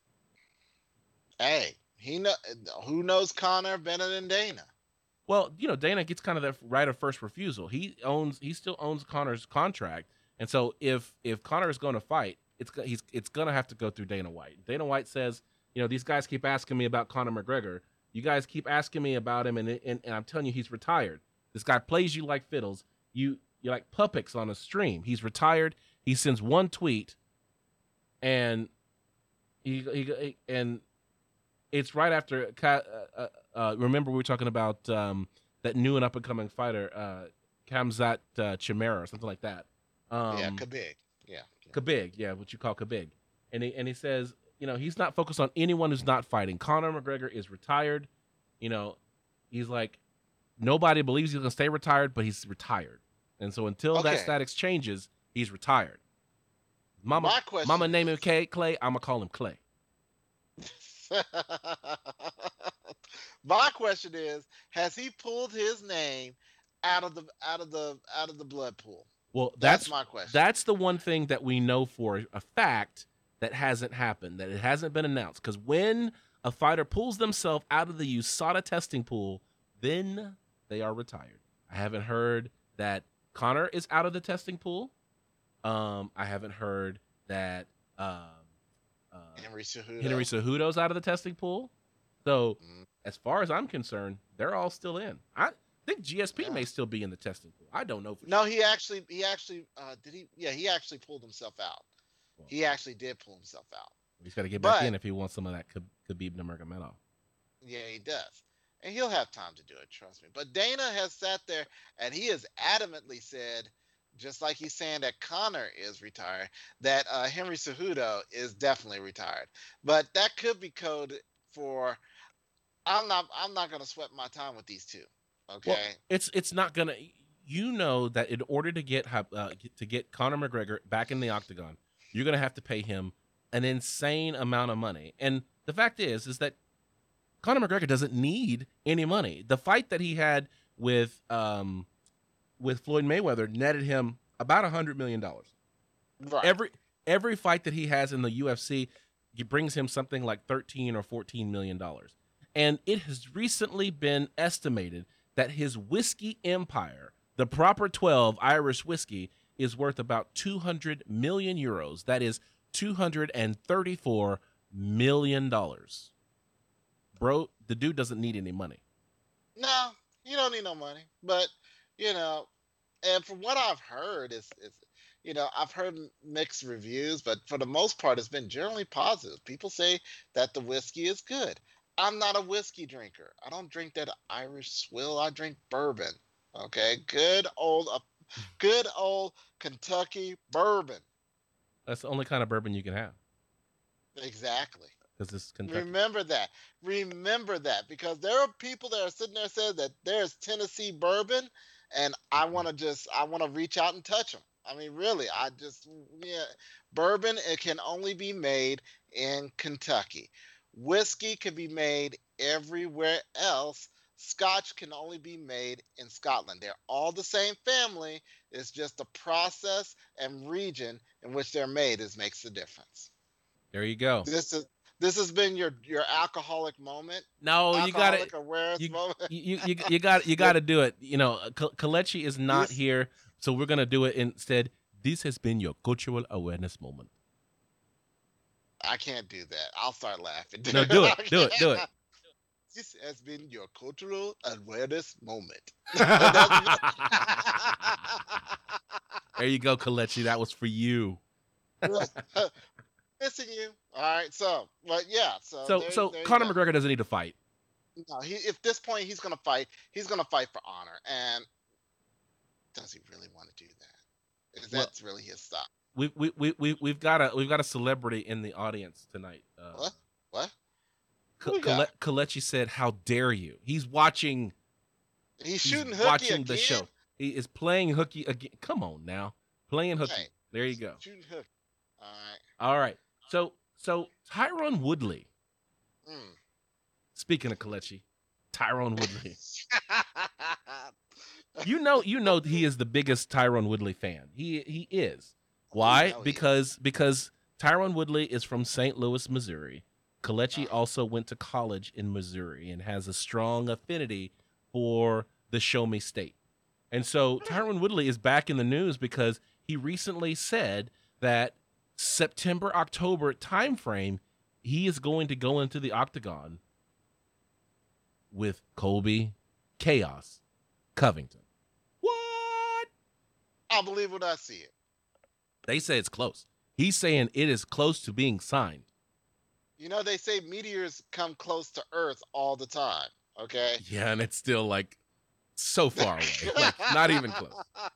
[SPEAKER 2] Hey, he know who knows Connor better than Dana.
[SPEAKER 1] Well, you know, Dana gets kind of the right of first refusal. He owns, he still owns Conor's contract, and so if if Conor is going to fight, it's he's it's going to have to go through Dana White. Dana White says, you know, these guys keep asking me about Conor McGregor. You guys keep asking me about him, and and, and I'm telling you, he's retired. This guy plays you like fiddles. You you're like puppets on a stream. He's retired. He sends one tweet, and he, he and it's right after. Uh, uh, uh, remember, we were talking about um, that new and up and coming fighter, uh, Khamzat uh, Chimera, or something like that. Um,
[SPEAKER 2] Yeah, Khabib. Yeah.
[SPEAKER 1] Khabib, yeah, what you call Khabib, and he and he says, you know, he's not focused on anyone who's not fighting. Conor McGregor is retired. You know, he's like, nobody believes he's gonna stay retired, but he's retired, and so until that
[SPEAKER 2] Okay.
[SPEAKER 1] status changes, he's retired. Mama,
[SPEAKER 2] My question
[SPEAKER 1] Mama name him
[SPEAKER 2] is-
[SPEAKER 1] Clay. Clay. I'm gonna call him Clay.
[SPEAKER 2] My question is, has he pulled his name out of the out of the out of the blood pool?
[SPEAKER 1] Well,
[SPEAKER 2] That's,
[SPEAKER 1] that's
[SPEAKER 2] my question.
[SPEAKER 1] that's the one thing that we know for a fact that hasn't happened, that it hasn't been announced. Because when a fighter pulls themselves out of the U S A D A testing pool, then they are retired. I haven't heard that Conor is out of the testing pool. Um, I haven't heard that um, uh,
[SPEAKER 2] Henry Cejudo.
[SPEAKER 1] Henry Cejudo's out of the testing pool. So,
[SPEAKER 2] Mm.
[SPEAKER 1] as far as I'm concerned, they're all still in. I think G S P
[SPEAKER 2] Yeah.
[SPEAKER 1] may still be in the testing pool. I don't know for
[SPEAKER 2] No,
[SPEAKER 1] sure.
[SPEAKER 2] he actually he actually uh, did he yeah he actually pulled himself out.
[SPEAKER 1] Well,
[SPEAKER 2] He actually did pull himself out.
[SPEAKER 1] he's got to get back
[SPEAKER 2] But-
[SPEAKER 1] in if he wants some of that Khabib Khabib Nurmagomedov.
[SPEAKER 2] Yeah, he does. And he'll have time to do it, trust me. But Dana has sat there and he has adamantly said, just like he's saying that Conor is retired, that uh, Henry Cejudo is definitely retired. But that could be code for I'm not I'm not gonna sweat my time with these two. Okay.
[SPEAKER 1] Well, it's it's not gonna. You know that in order to get Hab- uh, to get Conor McGregor back in the octagon, you're gonna have to pay him an insane amount of money. And the fact is, is that Conor McGregor doesn't need any money. The fight that he had with um with Floyd Mayweather netted him about a hundred million dollars.
[SPEAKER 2] right.
[SPEAKER 1] Every every fight that he has in the U F C, it brings him something like thirteen or fourteen million dollars. And it has recently been estimated that his whiskey empire, the Proper twelve Irish whiskey, is worth about two hundred million euros. That is two hundred thirty-four million dollars. Bro, the dude doesn't need any money.
[SPEAKER 2] No, you don't need no money. But you know, and from what I've heard, is is you know I've heard mixed reviews, but for the most part, it's been generally positive. People say that the whiskey is good. I'm not a whiskey drinker. I don't drink that Irish swill. I drink bourbon. Okay, good old uh, Good old Kentucky bourbon.
[SPEAKER 1] That's the only kind of bourbon you can have
[SPEAKER 2] Exactly.
[SPEAKER 1] because it's Kentucky.
[SPEAKER 2] Remember that. Remember that because there are people that are sitting there saying that there's Tennessee bourbon, and I
[SPEAKER 1] Mhm.
[SPEAKER 2] want to just I want to reach out and touch them. I mean, really, I just yeah, bourbon it can only be made in Kentucky. Whiskey can be made everywhere else. Scotch can only be made in Scotland. They're all the same family. It's just the process and region in which they're made is makes the difference.
[SPEAKER 1] There you go.
[SPEAKER 2] This is this has been your your alcoholic moment,
[SPEAKER 1] No, you got it.
[SPEAKER 2] alcoholic awareness
[SPEAKER 1] You
[SPEAKER 2] moment.
[SPEAKER 1] you you you got you got
[SPEAKER 2] That
[SPEAKER 1] to do it. You know, Ka- Kalechi is not
[SPEAKER 2] this
[SPEAKER 1] here, so we're gonna do it instead. This has been your cultural awareness moment.
[SPEAKER 2] I can't do that. I'll start laughing.
[SPEAKER 1] No, do
[SPEAKER 2] I
[SPEAKER 1] it, do it, do
[SPEAKER 2] can't.
[SPEAKER 1] it.
[SPEAKER 2] This has been your cultural awareness moment. That's
[SPEAKER 1] There you go, Kalechi. That was for you.
[SPEAKER 2] missing you. All right. So, but yeah. So
[SPEAKER 1] So
[SPEAKER 2] there,
[SPEAKER 1] so
[SPEAKER 2] there you
[SPEAKER 1] Conor
[SPEAKER 2] go.
[SPEAKER 1] McGregor doesn't need to fight.
[SPEAKER 2] No, he if this point he's gonna fight, he's gonna fight for honor. And does he really want to do that? Is
[SPEAKER 1] Well,
[SPEAKER 2] that's really his stop?
[SPEAKER 1] we we we we we've got a we've got a celebrity in the audience tonight. Uh,
[SPEAKER 2] What? What? Who
[SPEAKER 1] K-
[SPEAKER 2] we got?
[SPEAKER 1] Kale- Kalechi said, "How dare you?" He's watching.
[SPEAKER 2] He's
[SPEAKER 1] He's
[SPEAKER 2] shooting hooky
[SPEAKER 1] watching the
[SPEAKER 2] again.
[SPEAKER 1] show. He is playing hooky again. Come on now, playing hooky.
[SPEAKER 2] Hey,
[SPEAKER 1] There you go.
[SPEAKER 2] shooting hooky. All
[SPEAKER 1] All right. So so Tyron Woodley.
[SPEAKER 2] right. Mm.
[SPEAKER 1] Speaking of Kalechi, Tyron Woodley. You know you know he is the biggest Tyron Woodley fan. He he is. Why?
[SPEAKER 2] know he is.
[SPEAKER 1] Because because Tyron Woodley is from Saint Louis, Missouri. Kalechi
[SPEAKER 2] Uh-huh.
[SPEAKER 1] also went to college in Missouri and has a strong affinity for the Show Me State. And so Tyron Woodley is back in the news because he recently said that September October timeframe he is going to go into the octagon with Colby Chaos Covington. What?
[SPEAKER 2] I'll believe when I see it.
[SPEAKER 1] They say it's close. He's saying it is close to being signed.
[SPEAKER 2] You know, they say meteors come close to Earth all the time. Okay.
[SPEAKER 1] Yeah, and it's still like so far away. Like not even close.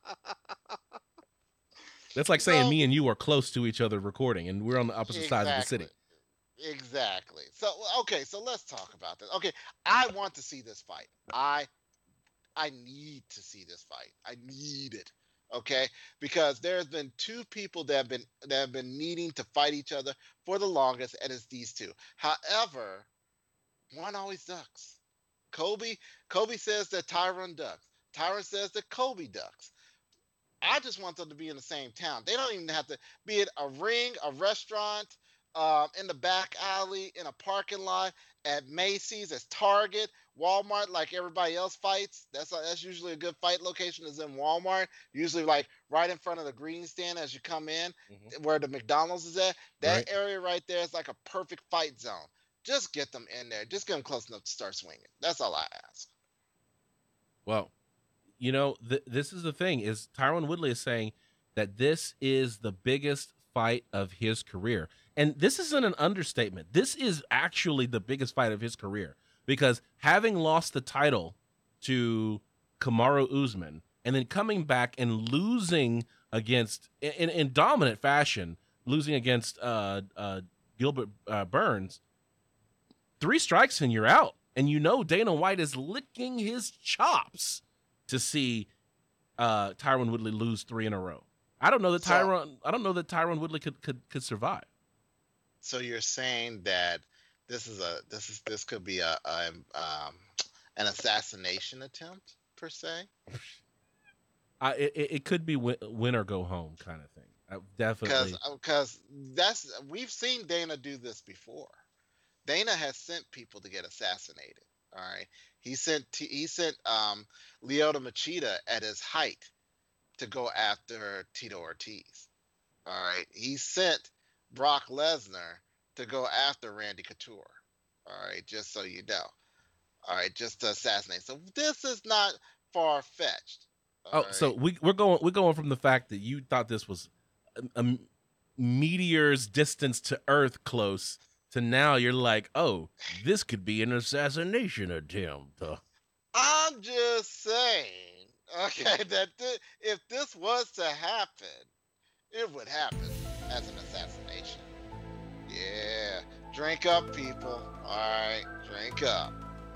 [SPEAKER 1] That's like saying
[SPEAKER 2] So-
[SPEAKER 1] me and you are close to each other recording and we're on the opposite sides of the city.
[SPEAKER 2] Exactly. So okay, so let's talk about this. Okay, I want to see this fight. I I need to see this fight. I need it. Okay? Because there's been two people that have been that have been needing to fight each other for the longest, and it's these two. However, one always ducks. Kobe, Kobe says that Tyron ducks. Tyron says that Kobe ducks. I just want them to be in the same town. They don't even have to be it a ring, a restaurant, um, in the back alley, in a parking lot, at Macy's, at Target, Walmart, like everybody else fights. That's that's usually a good fight location is in Walmart. Usually like right in front of the green stand as you come in,
[SPEAKER 1] Mhm.
[SPEAKER 2] where the McDonald's is at. That
[SPEAKER 1] Right.
[SPEAKER 2] area right there is like a perfect fight zone. Just get them in there. Just get them close enough to start swinging. That's all I ask.
[SPEAKER 1] Well, you know, th- this is the thing is Tyron Woodley is saying that this is the biggest fight of his career. And this isn't an understatement. This is actually the biggest fight of his career because having lost the title to Kamaru Usman and then coming back and losing against in, in dominant fashion, losing against uh, uh, Gilbert uh, Burns, three strikes and you're out. And you know Dana White is licking his chops to see uh, Tyron Woodley lose three in a row. I don't know that
[SPEAKER 2] So-
[SPEAKER 1] Tyron. I don't know that Tyron Woodley could could could survive.
[SPEAKER 2] So you're saying that this is a this is this could be a, a um an assassination attempt per se?
[SPEAKER 1] I, it, it it could be win, win or go home kind of thing. I
[SPEAKER 2] Because
[SPEAKER 1] definitely.
[SPEAKER 2] because that's we've seen Dana do this before. Dana has sent people to get assassinated. All right, he sent T- he sent um Lyoto Machida at his height to go after Tito Ortiz. All right, he sent Brock Lesnar to go after Randy Couture. All right, just so you know. All right, just to assassinate. So this is not far fetched.
[SPEAKER 1] Oh, so we we're going we're going from the fact that you thought this was a, a meteor's distance to Earth close to now you're like, oh, this could be an assassination attempt. Uh,
[SPEAKER 2] I'm just saying. Okay, that thi- if this was to happen, it would happen as an assassination. Yeah, drink up, people. All right, drink up.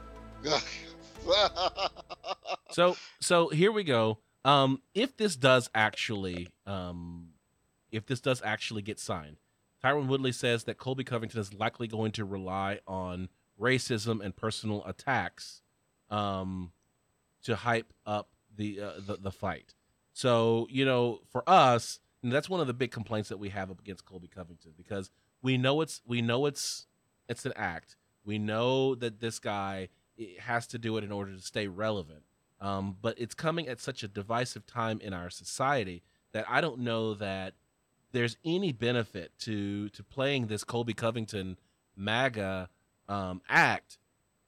[SPEAKER 1] So so here we go. Um, if this does actually, um, if this does actually get signed, Tyron Woodley says that Colby Covington is likely going to rely on racism and personal attacks, um, to hype up the uh, the the fight. So you know, for us, and that's one of the big complaints that we have up against Colby Covington because we know it's we know it's it's an act. We know that this guy eh, has to do it in order to stay relevant. Um, but it's coming at such a divisive time in our society that I don't know that there's any benefit to to playing this Colby Covington MAGA um, act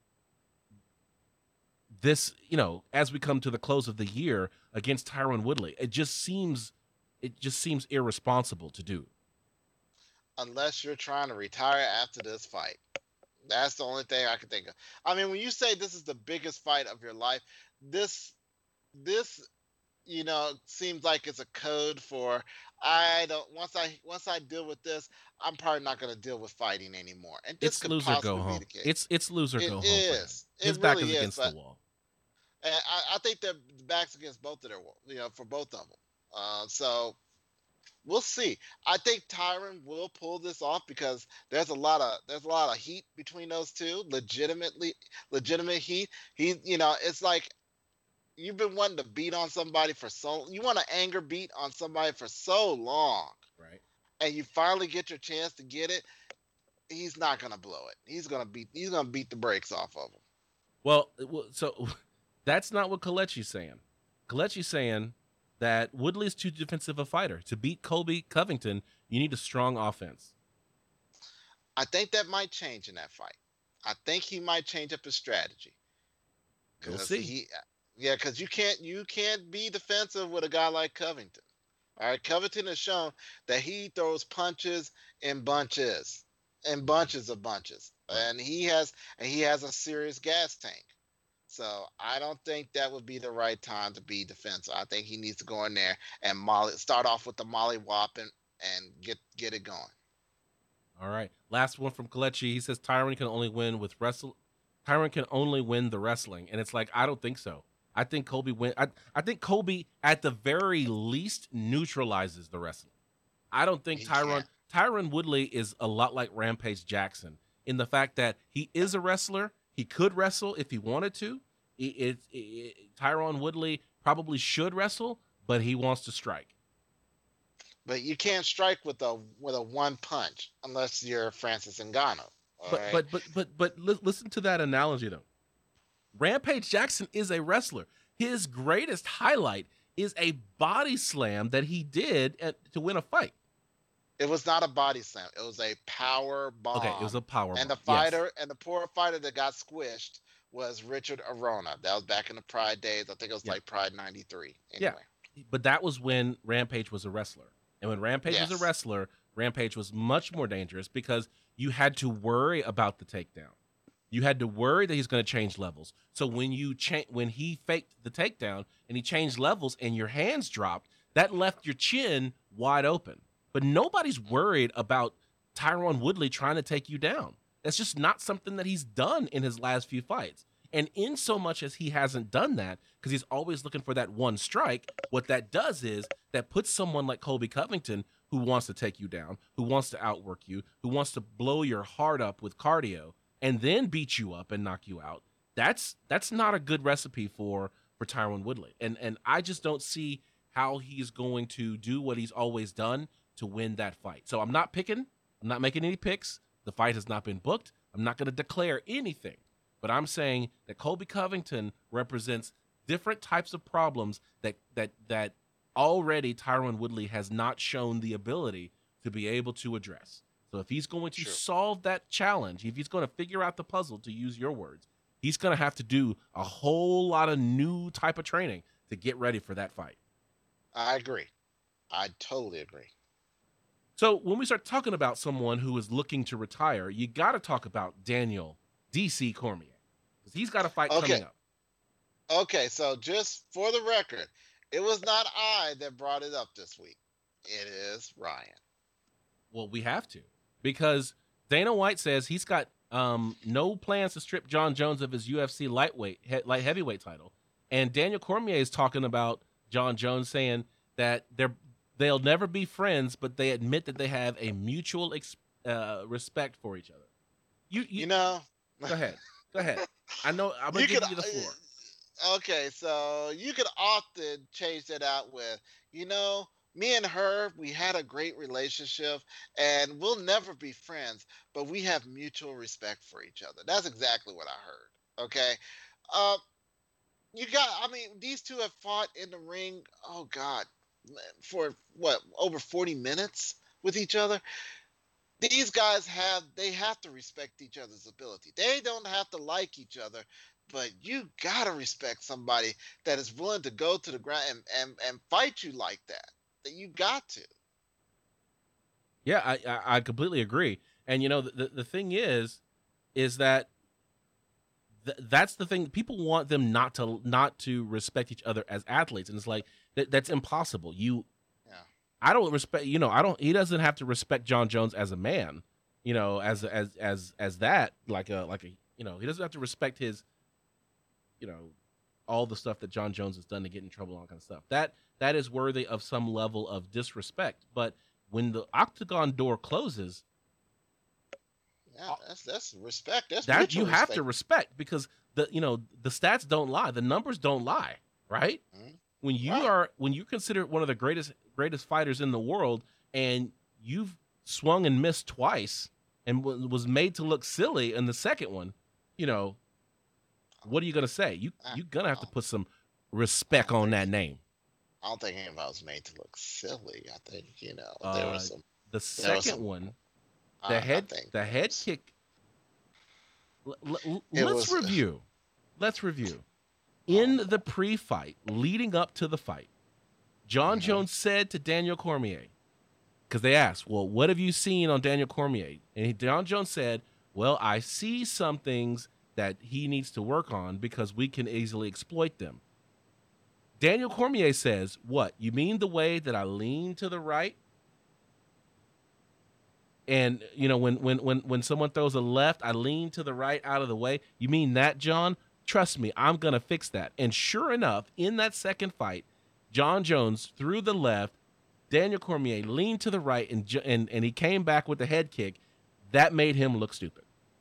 [SPEAKER 1] this, you know, as we come to the close of the year against Tyron Woodley. It just seems it just seems irresponsible to do.
[SPEAKER 2] Unless you're trying to retire after this fight. That's the only thing I can think of. I mean, when you say this is the biggest fight of your life, this this you know seems like it's a code for I don't once I once I deal with this, I'm probably not going to deal with fighting anymore. And this
[SPEAKER 1] It's
[SPEAKER 2] could
[SPEAKER 1] lose or go
[SPEAKER 2] possibly be
[SPEAKER 1] home.
[SPEAKER 2] the case.
[SPEAKER 1] It's it's lose or
[SPEAKER 2] It
[SPEAKER 1] go home for him.
[SPEAKER 2] is. It
[SPEAKER 1] His back
[SPEAKER 2] really
[SPEAKER 1] is
[SPEAKER 2] is.
[SPEAKER 1] against the
[SPEAKER 2] But
[SPEAKER 1] wall.
[SPEAKER 2] and I, I think that the backs against both of their, you know, for both of them. Uh, so we'll see. I think Tyron will pull this off because there's a lot of there's a lot of heat between those two. Legitimately, legitimate heat. He, you know, it's like you've been wanting to beat on somebody for so you want to anger beat on somebody for so long,
[SPEAKER 1] Right.
[SPEAKER 2] and you finally get your chance to get it. He's not gonna blow it. He's gonna beat. He's gonna beat the brakes off of him.
[SPEAKER 1] Well, so that's not what Kalechi's saying. Kalechi's saying that Woodley's too defensive a fighter. To beat Colby Covington, you need a strong offense.
[SPEAKER 2] I think that might change in that fight. I think he might change up his strategy
[SPEAKER 1] We'll
[SPEAKER 2] because
[SPEAKER 1] see.
[SPEAKER 2] he, yeah, because you can't you can't be defensive with a guy like Covington. All right, Covington has shown that he throws punches in bunches, in bunches of bunches,
[SPEAKER 1] Right.
[SPEAKER 2] and he has and he has a serious gas tank. So I don't think that would be the right time to be defensive. I think he needs to go in there and molly start off with the molly whop and, and get get it going.
[SPEAKER 1] All right. Last one from Kalechi. He says Tyron can only win with wrestle. Tyron can only win the wrestling, and it's like I don't think so. I think Colby win. I, I think Colby at the very least neutralizes the wrestling. I don't think
[SPEAKER 2] He
[SPEAKER 1] Tyron
[SPEAKER 2] can't.
[SPEAKER 1] Tyron Woodley is a lot like Rampage Jackson in the fact that he is a wrestler. He could wrestle if he wanted to. It, it, it, Tyron Woodley probably should wrestle, but he wants to strike.
[SPEAKER 2] But you can't strike with a with a one punch unless you're Francis Ngannou. All
[SPEAKER 1] But
[SPEAKER 2] right.
[SPEAKER 1] but but but but li- listen to that analogy though. Rampage Jackson is a wrestler. His greatest highlight is a body slam that he did at, to win a fight.
[SPEAKER 2] It was not a body slam. It was a power
[SPEAKER 1] Okay, it was
[SPEAKER 2] bomb.
[SPEAKER 1] a power
[SPEAKER 2] And
[SPEAKER 1] bomb.
[SPEAKER 2] the
[SPEAKER 1] Yes.
[SPEAKER 2] fighter and the poor fighter that got squished was Richard Arona. That was back in the Pride days. I think it was
[SPEAKER 1] Yeah.
[SPEAKER 2] like Pride ninety-three.
[SPEAKER 1] Yeah.
[SPEAKER 2] Anyway.
[SPEAKER 1] But that was when Rampage was a wrestler. And when Rampage was a
[SPEAKER 2] Yes.
[SPEAKER 1] wrestler, Rampage was much more dangerous because you had to worry about the takedown. You had to worry that he's going to change levels. So when you cha- when he faked the takedown and he changed levels and your hands dropped, that left your chin wide open. But nobody's worried about Tyron Woodley trying to take you down. That's just not something that he's done in his last few fights. And in so much as he hasn't done that, because he's always looking for that one strike, what that does is that puts someone like Colby Covington, who wants to take you down, who wants to outwork you, who wants to blow your heart up with cardio, and then beat you up and knock you out. That's that's not a good recipe for for Tyron Woodley. And and I just don't see how he's going to do what he's always done to win that fight. So I'm not picking. I'm not making any picks. The fight has not been booked. I'm not going to declare anything. But I'm saying that Colby Covington represents different types of problems that that that already Tyron Woodley has not shown the ability to be able to address. So if he's going to
[SPEAKER 2] True.
[SPEAKER 1] solve that challenge, if he's going to figure out the puzzle, to use your words, he's going to have to do a whole lot of new type of training to get ready for that fight.
[SPEAKER 2] I agree. I totally agree.
[SPEAKER 1] So when we start talking about someone who is looking to retire, you got to talk about Daniel D C Cormier because he's got a fight
[SPEAKER 2] Okay.
[SPEAKER 1] coming up.
[SPEAKER 2] Okay, so just for the record, it was not I that brought it up this week. It is Ryan.
[SPEAKER 1] Well, we have to because Dana White says he's got um, no plans to strip John Jones of his U F C lightweight he, light heavyweight title, and Daniel Cormier is talking about John Jones saying that they're they'll never be friends, but they admit that they have a mutual ex, uh, respect for each other. You, you,
[SPEAKER 2] You know,
[SPEAKER 1] go ahead, go ahead. I know I'm gonna
[SPEAKER 2] you
[SPEAKER 1] give
[SPEAKER 2] could.
[SPEAKER 1] you the floor.
[SPEAKER 2] uh, Okay, so you could often change that out with, you know, me and her, we had a great relationship and we'll never be friends, but we have mutual respect for each other. That's exactly what I heard. Okay. Uh, you got, I mean, these two have fought in the ring, oh God, for what, over forty minutes with each other. These guys have they have to respect each other's ability. They don't have to like each other, but you gotta respect somebody that is willing to go to the ground and and, and fight you like that. That you got to.
[SPEAKER 1] Yeah, I, I I completely agree. And you know the the, the thing is, is that th- that's the thing. People want them not to not to respect each other as athletes, and it's like that, that's impossible. You,
[SPEAKER 2] Yeah.
[SPEAKER 1] I don't respect. You know, I don't. He doesn't have to respect John Jones as a man. You know, as as as as that like a like a you know he doesn't have to respect his you know all the stuff that John Jones has done to get in trouble and all kind of stuff. That that is worthy of some level of disrespect. But when the octagon door closes,
[SPEAKER 2] Yeah, that's that's respect. That's
[SPEAKER 1] that you
[SPEAKER 2] mutual
[SPEAKER 1] have to
[SPEAKER 2] respect.
[SPEAKER 1] respect because the you know the stats don't lie, the numbers don't lie, right?
[SPEAKER 2] Mhm.
[SPEAKER 1] When you
[SPEAKER 2] Right.
[SPEAKER 1] are when you consider one of the greatest greatest fighters in the world and you've swung and missed twice and w- was made to look silly in the second one, you know what are you gonna say? You
[SPEAKER 2] I,
[SPEAKER 1] you're gonna have
[SPEAKER 2] I,
[SPEAKER 1] to put some
[SPEAKER 2] I
[SPEAKER 1] respect
[SPEAKER 2] don't
[SPEAKER 1] on
[SPEAKER 2] think
[SPEAKER 1] that name.
[SPEAKER 2] I don't think anybody was made to look silly. I think you know there was
[SPEAKER 1] Uh,
[SPEAKER 2] some
[SPEAKER 1] the
[SPEAKER 2] there was
[SPEAKER 1] second
[SPEAKER 2] some.
[SPEAKER 1] one, the
[SPEAKER 2] I, I
[SPEAKER 1] head
[SPEAKER 2] think
[SPEAKER 1] the
[SPEAKER 2] there
[SPEAKER 1] head
[SPEAKER 2] was.
[SPEAKER 1] kick. L- l-
[SPEAKER 2] It
[SPEAKER 1] let's
[SPEAKER 2] was.
[SPEAKER 1] review. Let's review.
[SPEAKER 2] Oh
[SPEAKER 1] In the
[SPEAKER 2] boy.
[SPEAKER 1] pre-fight, leading up to the fight, John
[SPEAKER 2] Hmm.
[SPEAKER 1] Jones said to Daniel Cormier, because they asked, "Well, what have you seen on Daniel Cormier?" And he, John Jones said, "Well, I see some things that he needs to work on because we can easily exploit them." Daniel Cormier says, "What? You mean the way that I lean to the right?" And you know, when when when when someone throws a left, I lean to the right out of the way. You mean that, John? Trust me, I'm gonna fix that. And sure enough, in that second fight, John Jones threw the left. Daniel Cormier leaned to the right, and and and he came back with the head kick. That made him look stupid.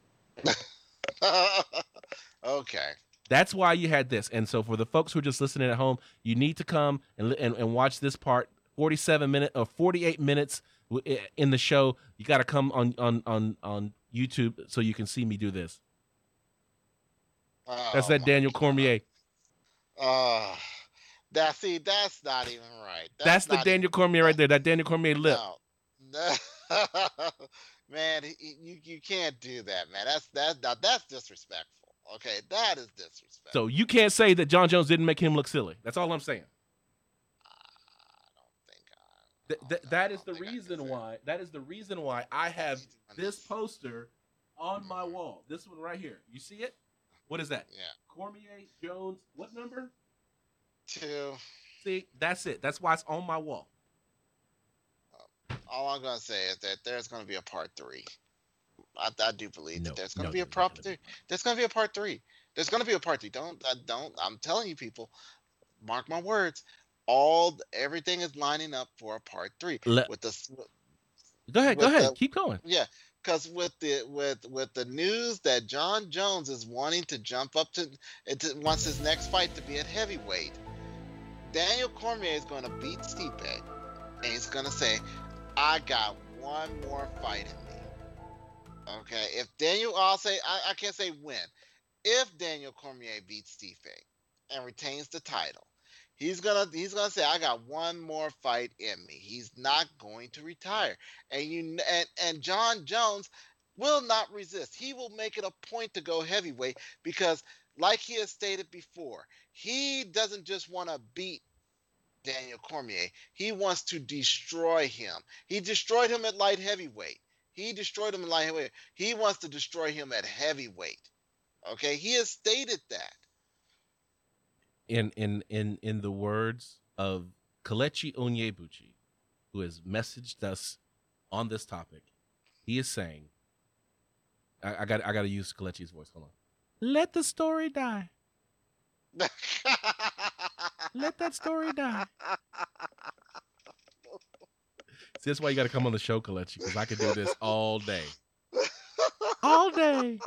[SPEAKER 2] Okay.
[SPEAKER 1] That's why you had this. And so for the folks who are just listening at home, you need to come and and, and watch this part. forty-seven minutes or forty-eight minutes in the show. You got to come on on on on YouTube so you can see me do this. That's
[SPEAKER 2] Oh
[SPEAKER 1] that
[SPEAKER 2] my
[SPEAKER 1] Daniel
[SPEAKER 2] God.
[SPEAKER 1] Cormier.
[SPEAKER 2] Uh that see, that's not even right. That's
[SPEAKER 1] That's the
[SPEAKER 2] not even
[SPEAKER 1] Daniel Cormier right
[SPEAKER 2] that
[SPEAKER 1] there. That Daniel Cormier lip.
[SPEAKER 2] no. No. Man, he- he- you you can't do that, man. That's that now that's disrespectful. Okay, that is
[SPEAKER 1] So
[SPEAKER 2] disrespectful.
[SPEAKER 1] you can't say that John Jones didn't make him look silly. That's all I'm saying.
[SPEAKER 2] I don't think I,
[SPEAKER 1] Th-
[SPEAKER 2] I
[SPEAKER 1] th-
[SPEAKER 2] don't know.
[SPEAKER 1] that
[SPEAKER 2] I
[SPEAKER 1] is
[SPEAKER 2] don't
[SPEAKER 1] the
[SPEAKER 2] think I can
[SPEAKER 1] reason
[SPEAKER 2] say.
[SPEAKER 1] why. That is the reason why I
[SPEAKER 2] Why is
[SPEAKER 1] have
[SPEAKER 2] he doing
[SPEAKER 1] this
[SPEAKER 2] this?
[SPEAKER 1] poster on my
[SPEAKER 2] Hmm.
[SPEAKER 1] wall. This one right here. You see it? What is that?
[SPEAKER 2] Yeah.
[SPEAKER 1] Cormier Jones. What number?
[SPEAKER 2] Two.
[SPEAKER 1] See, that's it. That's why it's on my wall.
[SPEAKER 2] Um, all I'm gonna say is that there's gonna be a part three. I, I do believe that
[SPEAKER 1] No,
[SPEAKER 2] there's going to
[SPEAKER 1] no,
[SPEAKER 2] be a
[SPEAKER 1] there's not
[SPEAKER 2] prop
[SPEAKER 1] going to be
[SPEAKER 2] three.
[SPEAKER 1] a part
[SPEAKER 2] There's going to be a part three. There's going to be a part three. Don't I don't. I'm telling you, people. Mark my words. All everything is lining up for a part three
[SPEAKER 1] two. Let,
[SPEAKER 2] with the
[SPEAKER 1] go ahead. Go
[SPEAKER 2] with the
[SPEAKER 1] ahead. Keep going.
[SPEAKER 2] yeah. Because with the with with the news that John Jones is wanting to jump up to, to wants his next fight to be at heavyweight, Daniel Cormier is going to beat Stipe, and he's going to say, "I got one more fight in me." Okay, if Daniel, I'll say I, I can't say when. If Daniel Cormier beats Stipe and retains the title, he's gonna he's gonna say, "I got one more fight in me." He's not going to retire, and you and and John Jones will not resist. He will make it a point to go heavyweight because, like he has stated before, he doesn't just want to beat Daniel Cormier. He wants to destroy him. He destroyed him at light heavyweight. He destroyed him at light heavyweight. He wants to destroy him at heavyweight. Okay, he has stated that.
[SPEAKER 1] in in in in the words of Kelechi Onyebuchi, who has messaged us on this topic, he is saying, I, I got I got to use Kelechi's voice. Hold on. Let the story die. Let that story die. See, that's why you got to come on the show, Kelechi, because I could do this all day. All day.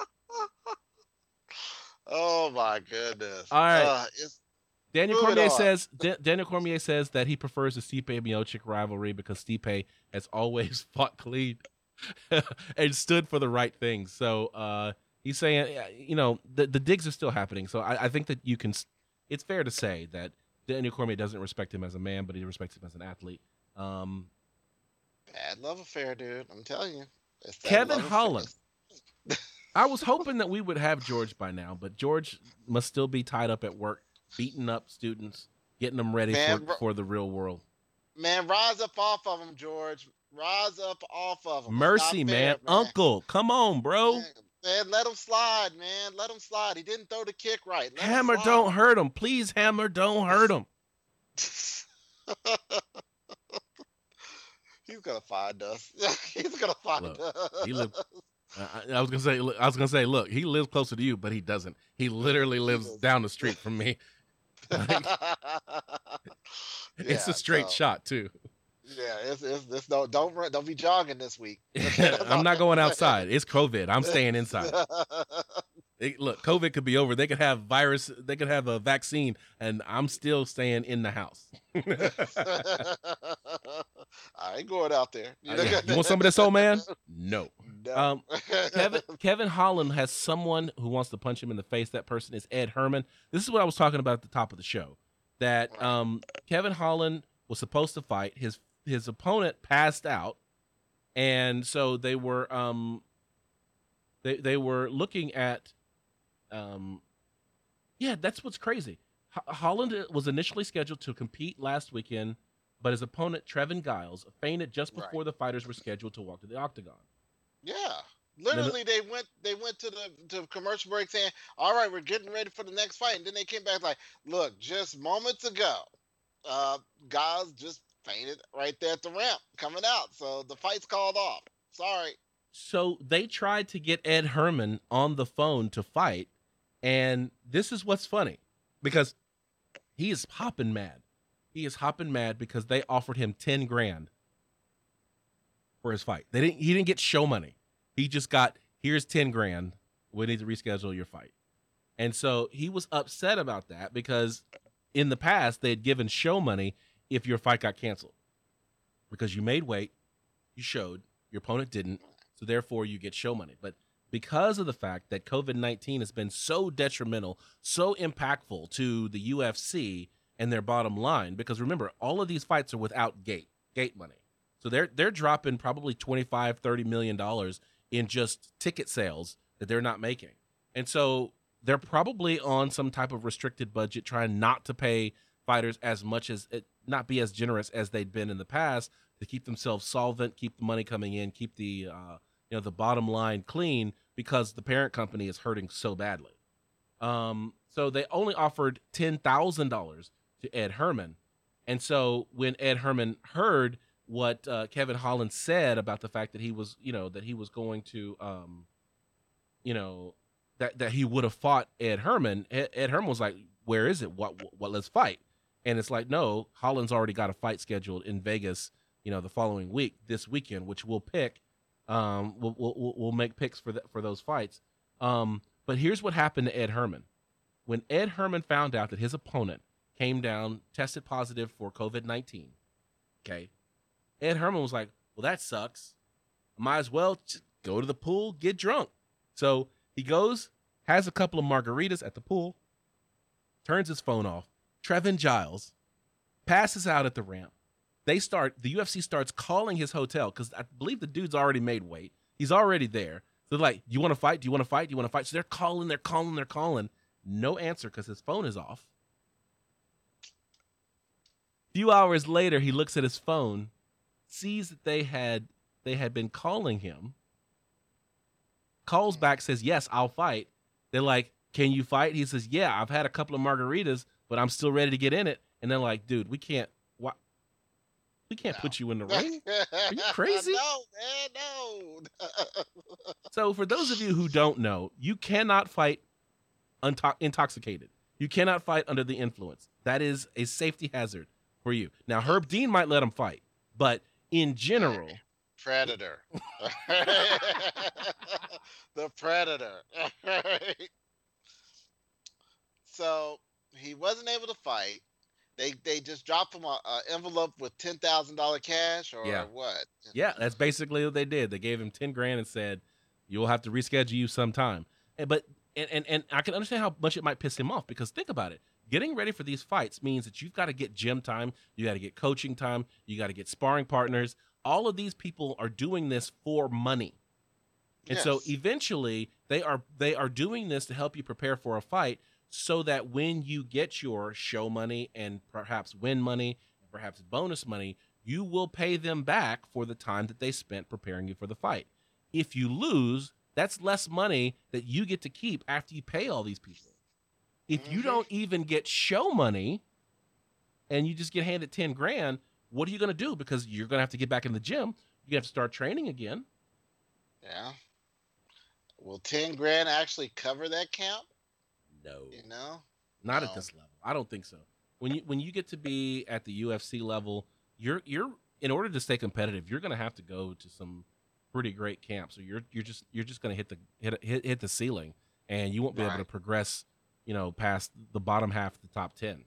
[SPEAKER 2] Oh my goodness!
[SPEAKER 1] All right.
[SPEAKER 2] Uh, it's,
[SPEAKER 1] Daniel
[SPEAKER 2] moving
[SPEAKER 1] Cormier
[SPEAKER 2] on.
[SPEAKER 1] says D- Daniel Cormier says that he prefers the Stipe Miocic rivalry because Stipe has always fought clean and stood for the right things. So uh, he's saying, uh, you know, the the digs are still happening. So I, I think that you can. It's fair to say that Daniel Cormier doesn't respect him as a man, but he respects him as an athlete. Um,
[SPEAKER 2] Bad love affair, dude. I'm telling you. It's that
[SPEAKER 1] Kevin
[SPEAKER 2] love
[SPEAKER 1] Holland.
[SPEAKER 2] affair.
[SPEAKER 1] I was hoping that we would have George by now, but George must still be tied up at work, beating up students, getting them ready
[SPEAKER 2] Man,
[SPEAKER 1] for, for the real world.
[SPEAKER 2] Man, rise up off of him, George. Rise up off of him.
[SPEAKER 1] Mercy,
[SPEAKER 2] It's not fair,
[SPEAKER 1] man. Uncle, come on, bro.
[SPEAKER 2] Man, man, let him slide, man. Let him slide. He didn't throw the kick right. Let
[SPEAKER 1] Hammer,
[SPEAKER 2] him slide.
[SPEAKER 1] don't hurt him. Please, Hammer, don't hurt him.
[SPEAKER 2] He's gonna find us. He's gonna find
[SPEAKER 1] Look,
[SPEAKER 2] us.
[SPEAKER 1] he live, I, I was gonna say, I was gonna say, look, he lives closer to you, but he doesn't. He literally lives down the street from me. Like, it's
[SPEAKER 2] Yeah,
[SPEAKER 1] a straight
[SPEAKER 2] so,
[SPEAKER 1] shot too.
[SPEAKER 2] Yeah, it's it's, it's don't don't run- don't be jogging this week.
[SPEAKER 1] I'm not going outside. It's COVID. I'm staying inside. It, look, COVID could be over. They could have virus. They could have a vaccine, and I'm still staying in the house.
[SPEAKER 2] I ain't going out there. You,
[SPEAKER 1] Uh, yeah. You want some of this, old man? No.
[SPEAKER 2] No.
[SPEAKER 1] Um, Kevin Kevin Holland has someone who wants to punch him in the face. That person is Ed Herman. This is what I was talking about at the top of the show. That um, Kevin Holland was supposed to fight. His his opponent passed out, and so they were um, they they were looking at um, yeah, that's what's crazy. H- Holland was initially scheduled to compete last weekend, but his opponent Trevin Giles fainted just before
[SPEAKER 2] Right.
[SPEAKER 1] the fighters were scheduled to walk to the octagon.
[SPEAKER 2] Yeah. Literally, they went they went to the to commercial break saying, "All right, we're getting ready for the next fight," and then they came back like, "Look, just moments ago, uh, guys just fainted right there at the ramp coming out, so the fight's called off. Sorry."
[SPEAKER 1] So they tried to get Ed Herman on the phone to fight, and this is what's funny, because he is hopping mad. He is hopping mad because they offered him ten grand for his fight. They didn't. He didn't get show money. He just got, here's ten grand. We need to reschedule your fight. And so he was upset about that because in the past they had given show money if your fight got canceled, because you made weight, you showed, your opponent didn't, so therefore you get show money. But because of the fact that COVID nineteen has been so detrimental, so impactful to the U F C and their bottom line, because remember, all of these fights are without gate gate money. So they're they're dropping probably twenty-five, thirty million dollars in just ticket sales that they're not making. And so they're probably on some type of restricted budget, trying not to pay fighters as much as it, not be as generous as they'd been in the past, to keep themselves solvent, keep the money coming in, keep the uh, you know the bottom line clean, because the parent company is hurting so badly. Um, so they only offered ten thousand dollars to Ed Herman. And so when Ed Herman heard what uh, Kevin Holland said about the fact that he was, you know, that he was going to, um, you know, that, that he would have fought Ed Herman, Ed, Ed Herman was like, where is it? What, what, what, let's fight. And it's like, no, Holland's already got a fight scheduled in Vegas, you know, the following week, this weekend, which we'll pick. Um, we'll, we'll, we'll make picks for that, for those fights. Um, but here's what happened to Ed Herman. When Ed Herman found out that his opponent came down, tested positive for COVID nineteen, okay, Ed Herman was like, well, that sucks. Might as well just go to the pool, get drunk. So he goes, has a couple of margaritas at the pool, turns his phone off. Trevin Giles passes out at the ramp. They start, the U F C starts calling his hotel, because I believe the dude's already made weight. He's already there. So they're like, do you want to fight? Do you want to fight? Do you want to fight? So they're calling, they're calling, they're calling. No answer, because his phone is off. A few hours later, he looks at his phone, sees that they had they had been calling him, calls back, says, yes, I'll fight. They're like, can you fight? He says, yeah, I've had a couple of margaritas. but I'm still ready to get in it. And they're like, dude, we can't. Why? We can't
[SPEAKER 2] No.
[SPEAKER 1] put you in the ring. Are you crazy?
[SPEAKER 2] No, man, no.
[SPEAKER 1] So for those of you who don't know, you cannot fight unto- intoxicated. You cannot fight under the influence. That is a safety hazard for you. Now, Herb Dean might let him fight, but in general,
[SPEAKER 2] Predator. The Predator. So he wasn't able to fight. They they just dropped him an envelope with ten thousand dollar cash, or
[SPEAKER 1] Yeah.
[SPEAKER 2] what?
[SPEAKER 1] yeah, that's basically what they did. They gave him ten grand and said, "You'll have to reschedule you sometime." And but and, and and I can understand how much it might piss him off, because think about it. Getting ready for these fights means that you've got to get gym time, you got to get coaching time, you got to get sparring partners. All of these people are doing this for money. And
[SPEAKER 2] Yes.
[SPEAKER 1] so eventually they are they are doing this to help you prepare for a fight, so that when you get your show money and perhaps win money, perhaps bonus money, you will pay them back for the time that they spent preparing you for the fight. If you lose, that's less money that you get to keep after you pay all these people. If you
[SPEAKER 2] Mhm.
[SPEAKER 1] don't even get show money and you just get handed ten grand, what are you going to do? Because you're going to have to get back in the gym. You have to start training again.
[SPEAKER 2] Yeah. Will ten grand actually cover that camp?
[SPEAKER 1] No.
[SPEAKER 2] You know?
[SPEAKER 1] Not at
[SPEAKER 2] No.
[SPEAKER 1] this level. I don't think so. When you when you get to be at the U F C level, you're you're in order to stay competitive, you're going to have to go to some pretty great camps. So you're you're just you're just going to hit the hit, hit hit the ceiling, and you won't be able to
[SPEAKER 2] Right.
[SPEAKER 1] progress, you know, past the bottom half of the top ten.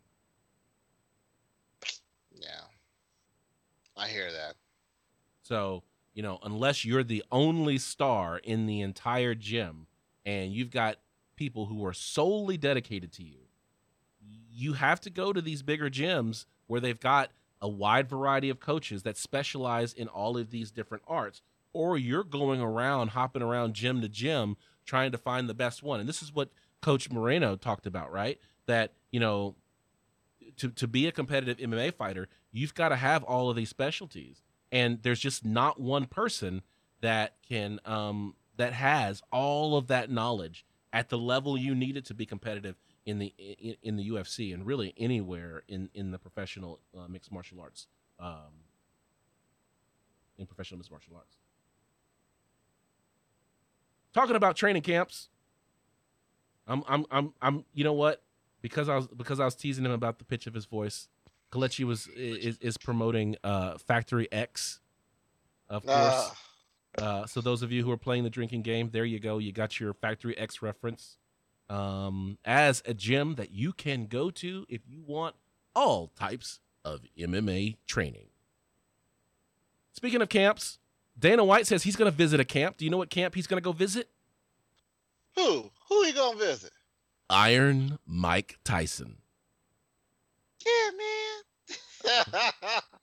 [SPEAKER 2] Yeah. I hear that.
[SPEAKER 1] So, you know, unless you're the only star in the entire gym and you've got people who are solely dedicated to you, you have to go to these bigger gyms where they've got a wide variety of coaches that specialize in all of these different arts, or you're going around, hopping around gym to gym, trying to find the best one. And this is what Coach Moreno talked about, right? That, you know, to, to be a competitive M M A fighter, you've got to have all of these specialties. And there's just not one person that can, um, that has all of that knowledge at the level you need it to be competitive in the in, in the U F C, and really anywhere in in the professional uh, mixed martial arts, um, in professional mixed martial arts. Talking about training camps, I'm I'm I'm I'm you know what? Because I was because I was teasing him about the pitch of his voice. Kalechi was is is promoting uh, Factory X, of course.
[SPEAKER 2] Uh,
[SPEAKER 1] Uh, so those of you who are playing the drinking game, there you go. You got your Factory X reference, um, as a gym that you can go to if you want all types of M M A training. Speaking of camps, Dana White says he's going to visit a camp. Do you know what camp he's going to go visit?
[SPEAKER 2] who? Who you gonna visit?
[SPEAKER 1] Iron Mike Tyson.
[SPEAKER 2] Yeah, man.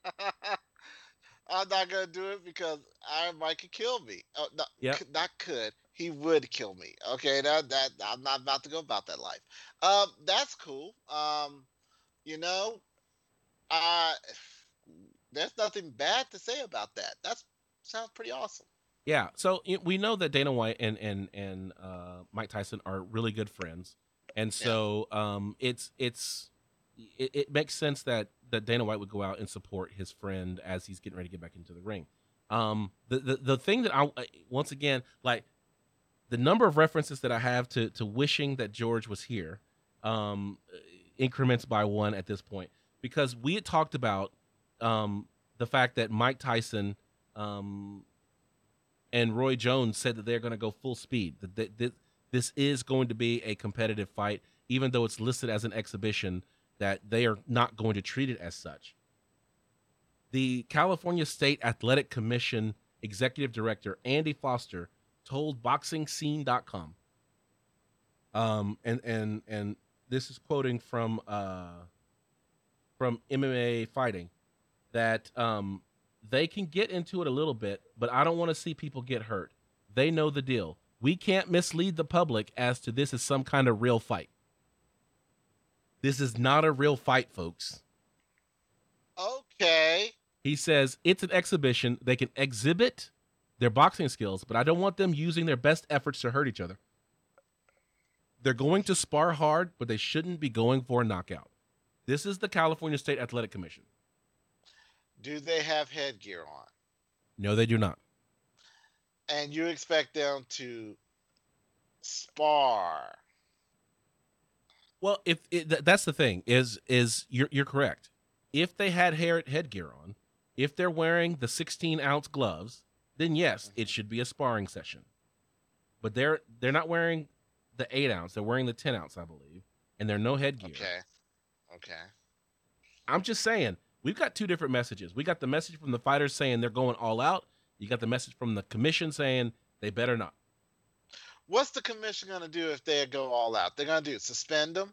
[SPEAKER 2] I'm not gonna do it because Iron Mike could kill me. Oh, no,
[SPEAKER 1] Yep.
[SPEAKER 2] c- not could. He would kill me. Okay, that that I'm not about to go about that life. Um, that's cool. Um, you know, uh, there's nothing bad to say about that. That's sounds pretty awesome.
[SPEAKER 1] Yeah, so y- we know that Dana White and and and uh, Mike Tyson are really good friends, and so um, it's it's it, it makes sense that that Dana White would go out and support his friend as he's getting ready to get back into the ring. Um, the the the thing that I once again, like, the number of references that I have to to wishing that George was here, um, increments by one at this point, because we had talked about um, the fact that Mike Tyson um, and Roy Jones said that they're going to go full speed. That that- that this is going to be a competitive fight, even though it's listed as an exhibition. That they are not going to treat it as such. The California State Athletic Commission Executive Director Andy Foster told boxing scene dot com, um, and and and this is quoting from uh, from M M A Fighting, that um, they can get into it a little bit, but I don't want to see people get hurt. They know the deal. We can't mislead the public as to this is some kind of real fight. This is not a real fight, folks.
[SPEAKER 2] Okay.
[SPEAKER 1] He says it's an exhibition. They can exhibit their boxing skills, but I don't want them using their best efforts to hurt each other. They're going to spar hard, but they shouldn't be going for a knockout. This is the California State Athletic Commission.
[SPEAKER 2] Do they have headgear on?
[SPEAKER 1] No, they do not.
[SPEAKER 2] And you expect them to spar?
[SPEAKER 1] Well, if it, th- that's the thing is is you're you're correct. If they had hair headgear on, if they're wearing the sixteen ounce gloves, then yes, it should be a sparring session. But they're they're not wearing the eight ounce; they're wearing the ten ounce, I believe, and there's no headgear.
[SPEAKER 2] Okay, okay.
[SPEAKER 1] I'm just saying we've got two different messages. We got the message from the fighters saying they're going all out. You got the message from the commission saying they better not.
[SPEAKER 2] What's the commission going to do if they go all out? They're going to do suspend them?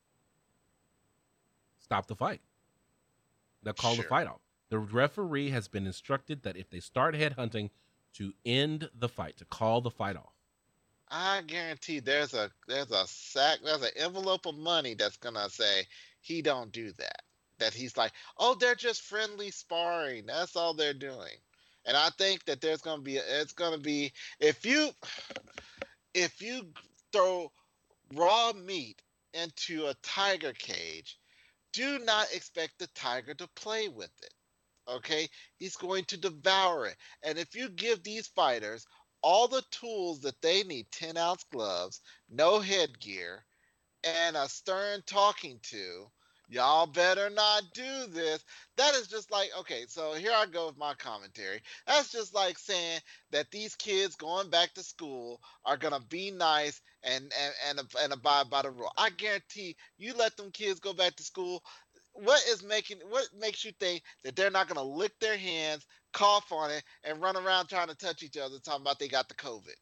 [SPEAKER 1] Stop the fight. They'll call
[SPEAKER 2] Sure.
[SPEAKER 1] the fight off. The referee has been instructed that if they start headhunting, to end the fight, to call the fight off.
[SPEAKER 2] I guarantee there's a there's a sack there's an envelope of money that's gonna say he don't do that. That he's like, oh, they're just friendly sparring. That's all they're doing. And I think that there's gonna be it's gonna be if you if you throw raw meat into a tiger cage, do not expect the tiger to play with it. Okay? He's going to devour it. And if you give these fighters all the tools that they need, ten ounce gloves, no headgear, and a stern talking to, y'all better not do this. That is just like, okay, so here I go with my commentary. That's just like saying that these kids going back to school are going to be nice and, and, and, and abide by the rule. I guarantee you let them kids go back to school. What is making, what makes you think that they're not going to lick their hands, cough on it, and run around trying to touch each other talking about they got the COVID?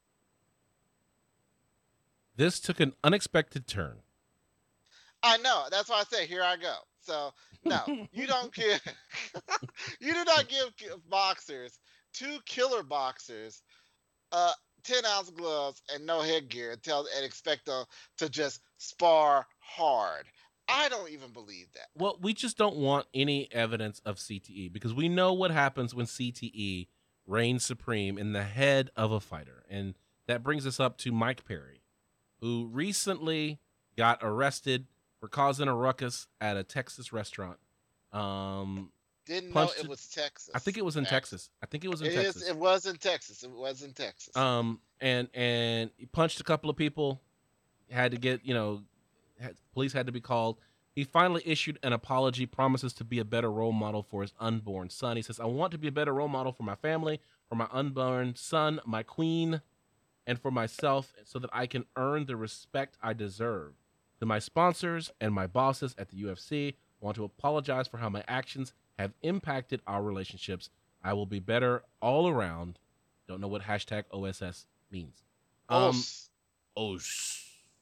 [SPEAKER 1] This took an unexpected turn.
[SPEAKER 2] I know. That's why I say, here I go. So, no, you don't give, you do not give boxers, two killer boxers, uh, ten ounce gloves and no headgear and, tell, and expect them to just spar hard. I don't even believe that.
[SPEAKER 1] Well, we just don't want any evidence of C T E because we know what happens when C T E reigns supreme in the head of a fighter. And that brings us up to Mike Perry, who recently got arrested for causing a ruckus at a Texas restaurant. Um,
[SPEAKER 2] Didn't know
[SPEAKER 1] punched
[SPEAKER 2] it
[SPEAKER 1] it-
[SPEAKER 2] was Texas.
[SPEAKER 1] I think it was in
[SPEAKER 2] actually.
[SPEAKER 1] Texas. I think it was in
[SPEAKER 2] It
[SPEAKER 1] Texas.
[SPEAKER 2] is. It was in Texas. It was in Texas.
[SPEAKER 1] Um, and and he punched a couple of people. Had to get, you know, had, police had to be called. He finally issued an apology, promises to be a better role model for his unborn son. He says, I want to be a better role model for my family, for my unborn son, my queen, and for myself so that I can earn the respect I deserve. To my sponsors and my bosses at the U F C, I want to apologize for how my actions have impacted our relationships. I will be better all around. Don't know what hashtag O S S means. Um,
[SPEAKER 2] Os.
[SPEAKER 1] Os.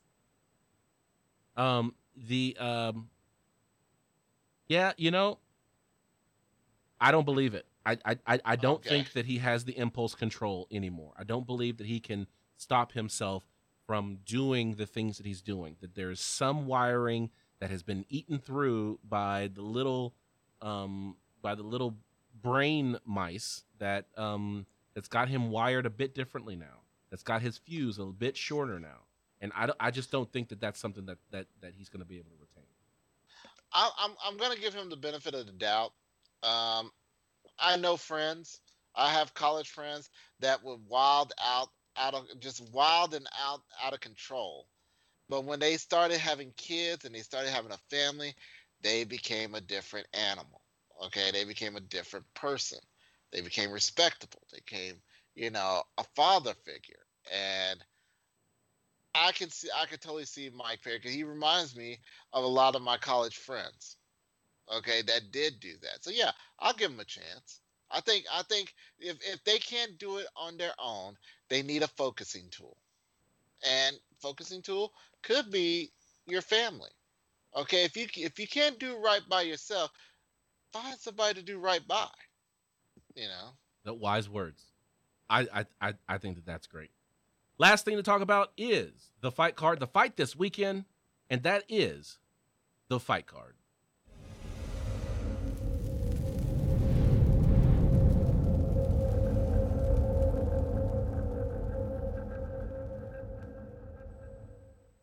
[SPEAKER 1] Um, the, um, yeah, you know, I don't believe it. I, I, I- I don't
[SPEAKER 2] Okay.
[SPEAKER 1] think that he has the impulse control anymore. I don't believe that he can stop himself from doing the things that he's doing, that there's some wiring that has been eaten through by the little, um, by the little brain mice that, um, that's got him wired a bit differently now. That's got his fuse a bit shorter now. And I, don't- I just don't think that that's something that, that, that he's going to be able to retain.
[SPEAKER 2] I, I'm I'm gonna give him the benefit of the doubt. Um, I know friends. I have college friends that were wild out, out of just wild and out, out of control. But when they started having kids and they started having a family, they became a different animal. Okay, they became a different person. They became respectable. They became, you know, a father figure. And I can see, I can totally see Mike Perry because he reminds me of a lot of my college friends. Okay, that did do that. So yeah, I'll give them a chance. I think I think if if they can't do it on their own, they need a focusing tool. And focusing tool could be your family. Okay, if you if you can't do right by yourself, find somebody to do right by. You know.
[SPEAKER 1] The wise words. I, I, I, I think that that's great. Last thing to talk about is the fight card, the fight this weekend, and that is the fight card.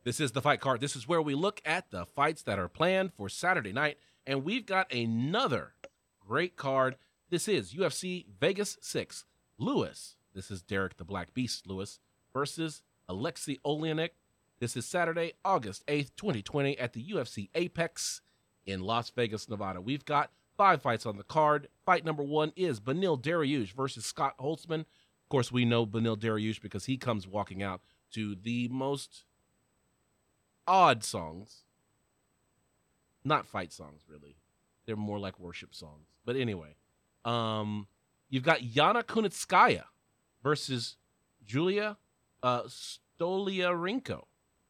[SPEAKER 1] This is the fight card. This is where we look at the fights that are planned for Saturday night. And we've got another great card. This is U F C Vegas six. Lewis, this is Derek the Black Beast Lewis, versus Alexei Oleinik. This is Saturday, August eighth, twenty twenty at the U F C Apex in Las Vegas, Nevada. We've got five fights on the card. Fight number one is Beneil Dariush versus Scott Holtzman. Of course, we know Beneil Dariush because he comes walking out to the most odd songs. Not fight songs, really. They're more like worship songs. But anyway, um, you've got Yana Kunitskaya versus Julia uh, Stoliarenko.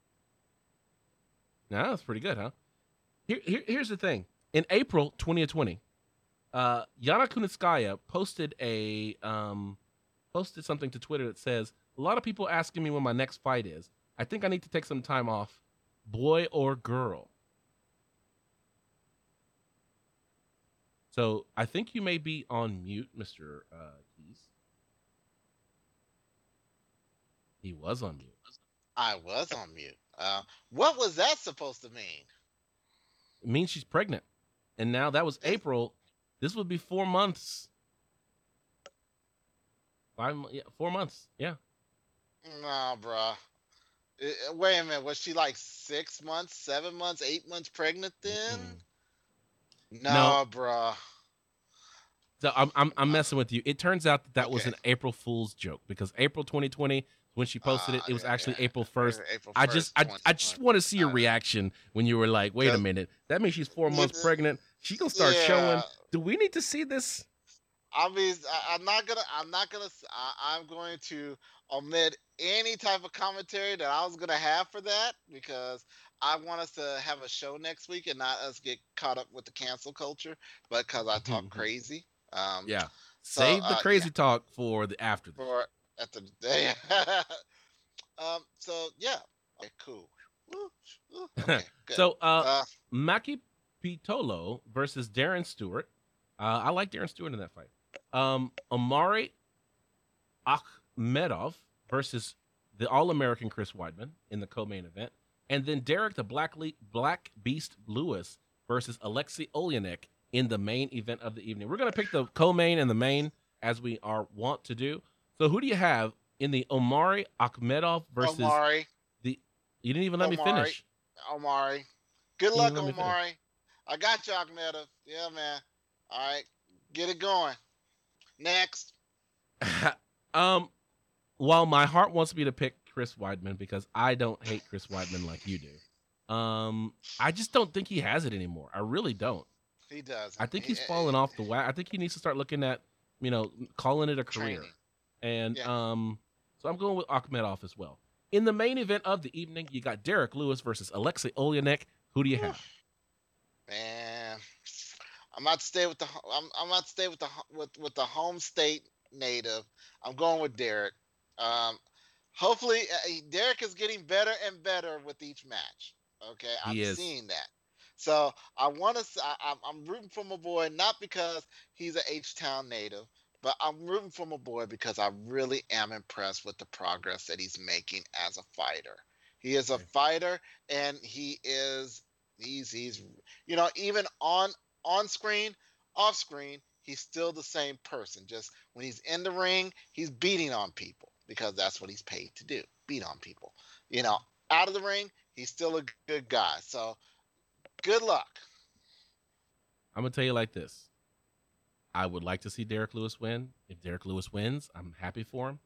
[SPEAKER 1] Now, that's pretty good, huh? Here, here, here's the thing. In April twenty twenty, uh, Yana Kunitskaya posted a um, posted something to Twitter that says, a lot of people asking me when my next fight is. I think I need to take some time off. Boy or girl? So I think you may be on mute, Mister Uh, Keys. He was on mute.
[SPEAKER 2] I was on mute. Uh, what was that supposed to mean?
[SPEAKER 1] It means she's pregnant. And now that was April. This would be four months. Five, yeah, four months. Yeah.
[SPEAKER 2] Nah, bruh. Uh, Wait a minute. Was she like six months, seven months, eight months pregnant then?
[SPEAKER 1] Mm-mm.
[SPEAKER 2] No,
[SPEAKER 1] No.
[SPEAKER 2] bruh.
[SPEAKER 1] So I'm I'm I'm messing with you. It turns out that that was
[SPEAKER 2] Okay.
[SPEAKER 1] an April Fool's joke because April twenty twenty, when she posted it,
[SPEAKER 2] Ah,
[SPEAKER 1] it was
[SPEAKER 2] yeah,
[SPEAKER 1] actually
[SPEAKER 2] yeah.
[SPEAKER 1] April first.
[SPEAKER 2] April
[SPEAKER 1] I just I, I just want to see your
[SPEAKER 2] Uh,
[SPEAKER 1] reaction when you were like, wait a
[SPEAKER 2] Cause-
[SPEAKER 1] minute, that means she's four
[SPEAKER 2] Yeah,
[SPEAKER 1] months
[SPEAKER 2] the-
[SPEAKER 1] pregnant. She gonna start showing.
[SPEAKER 2] Yeah.
[SPEAKER 1] Do we need to see this?
[SPEAKER 2] I mean, I, I'm not gonna. I'm not gonna. s- I, am going to omit any type of commentary that I was gonna have for that because I want us to have a show next week and not us get caught up with the cancel culture. But because I talk crazy. Um,
[SPEAKER 1] Yeah.
[SPEAKER 2] So,
[SPEAKER 1] Save the
[SPEAKER 2] uh,
[SPEAKER 1] crazy talk for the after this.
[SPEAKER 2] For at the day. um. So yeah. Okay. Cool. Woo, woo, okay. Good.
[SPEAKER 1] So uh,
[SPEAKER 2] uh,
[SPEAKER 1] Maki Pitolo versus Darren Stewart. Uh, I like Darren Stewart in that fight. Um, Omari Akhmedov versus the All-American Chris Weidman in the co-main event. And then Derek the Black, Le- Black Beast Lewis versus Alexei Oleinik in the main event of the evening. We're going to pick the co-main and the main as we are wont to do. So who do you have in the Omari Akhmedov versus
[SPEAKER 2] Omari.
[SPEAKER 1] the... You didn't even let me
[SPEAKER 2] Omari.
[SPEAKER 1] finish.
[SPEAKER 2] Omari. Good
[SPEAKER 1] You
[SPEAKER 2] luck,
[SPEAKER 1] didn't let me finish.
[SPEAKER 2] Omari. I got you, Akhmedov. Yeah, man. All right. Get it going. Next.
[SPEAKER 1] um, while my heart wants me to pick Chris Weidman because I don't hate Chris Weidman like you do, um, I just don't think he has it anymore. I really don't.
[SPEAKER 2] He does.
[SPEAKER 1] I think
[SPEAKER 2] He-
[SPEAKER 1] he's fallen
[SPEAKER 2] eh,
[SPEAKER 1] off the whack. I think he needs to start looking at, you know, calling it a career.
[SPEAKER 2] Training.
[SPEAKER 1] And
[SPEAKER 2] Yeah.
[SPEAKER 1] um, so I'm going with Akhmedov as well. In the main event of the evening, you got Derek Lewis versus Alexei Oleinik. Who do you have?
[SPEAKER 2] Man, I'm not to stay with the. ho- I'm. I'm not to stay with the ho- with with the home state native. I'm going with Derek. Um, hopefully, uh, he- Derek is getting better and better with each match. Okay, I'm
[SPEAKER 1] He is.
[SPEAKER 2] seeing that. So I want to. I'm, I'm rooting for my boy, not because he's a H Town native, but I'm rooting for my boy because I really am impressed with the progress that he's making as a fighter. He is a
[SPEAKER 1] Okay.
[SPEAKER 2] fighter, and he is. He's he's you know, even on on screen, off screen, he's still the same person. Just when he's in the ring, he's beating on people because that's what he's paid to do, beat on people. You know, out of the ring, he's still a good guy. So, good luck.
[SPEAKER 1] I'm gonna tell you like this. I would like to see Derek Lewis win. If Derek Lewis wins, I'm happy for him.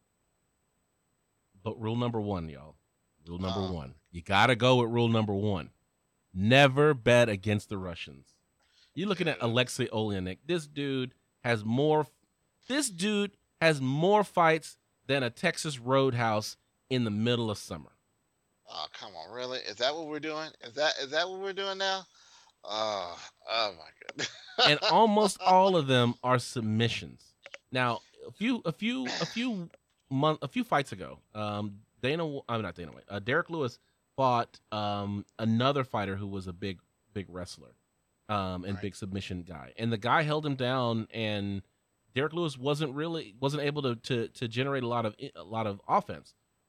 [SPEAKER 1] But rule number one, y'all. Rule number
[SPEAKER 2] Oh.
[SPEAKER 1] one. You gotta go with rule number one. Never bet against the Russians. You're looking at
[SPEAKER 2] Dude.
[SPEAKER 1] Alexei Oleinik. This dude has more. This dude has more fights than a Texas Roadhouse in the middle of summer.
[SPEAKER 2] Oh, come on, really? Is that what we're doing? Is that is that what we're doing now? Oh, oh my goodness.
[SPEAKER 1] And almost all of them are submissions. Now, a few, a few, a few month, a few fights ago, um, Dana, I'm not Dana White. Uh, Derek Lewis fought um another fighter who was a big, big wrestler, um, and
[SPEAKER 2] Right.
[SPEAKER 1] big submission guy, and the guy held him down, and Derek Lewis wasn't really wasn't able to to to generate a lot of a lot of offense.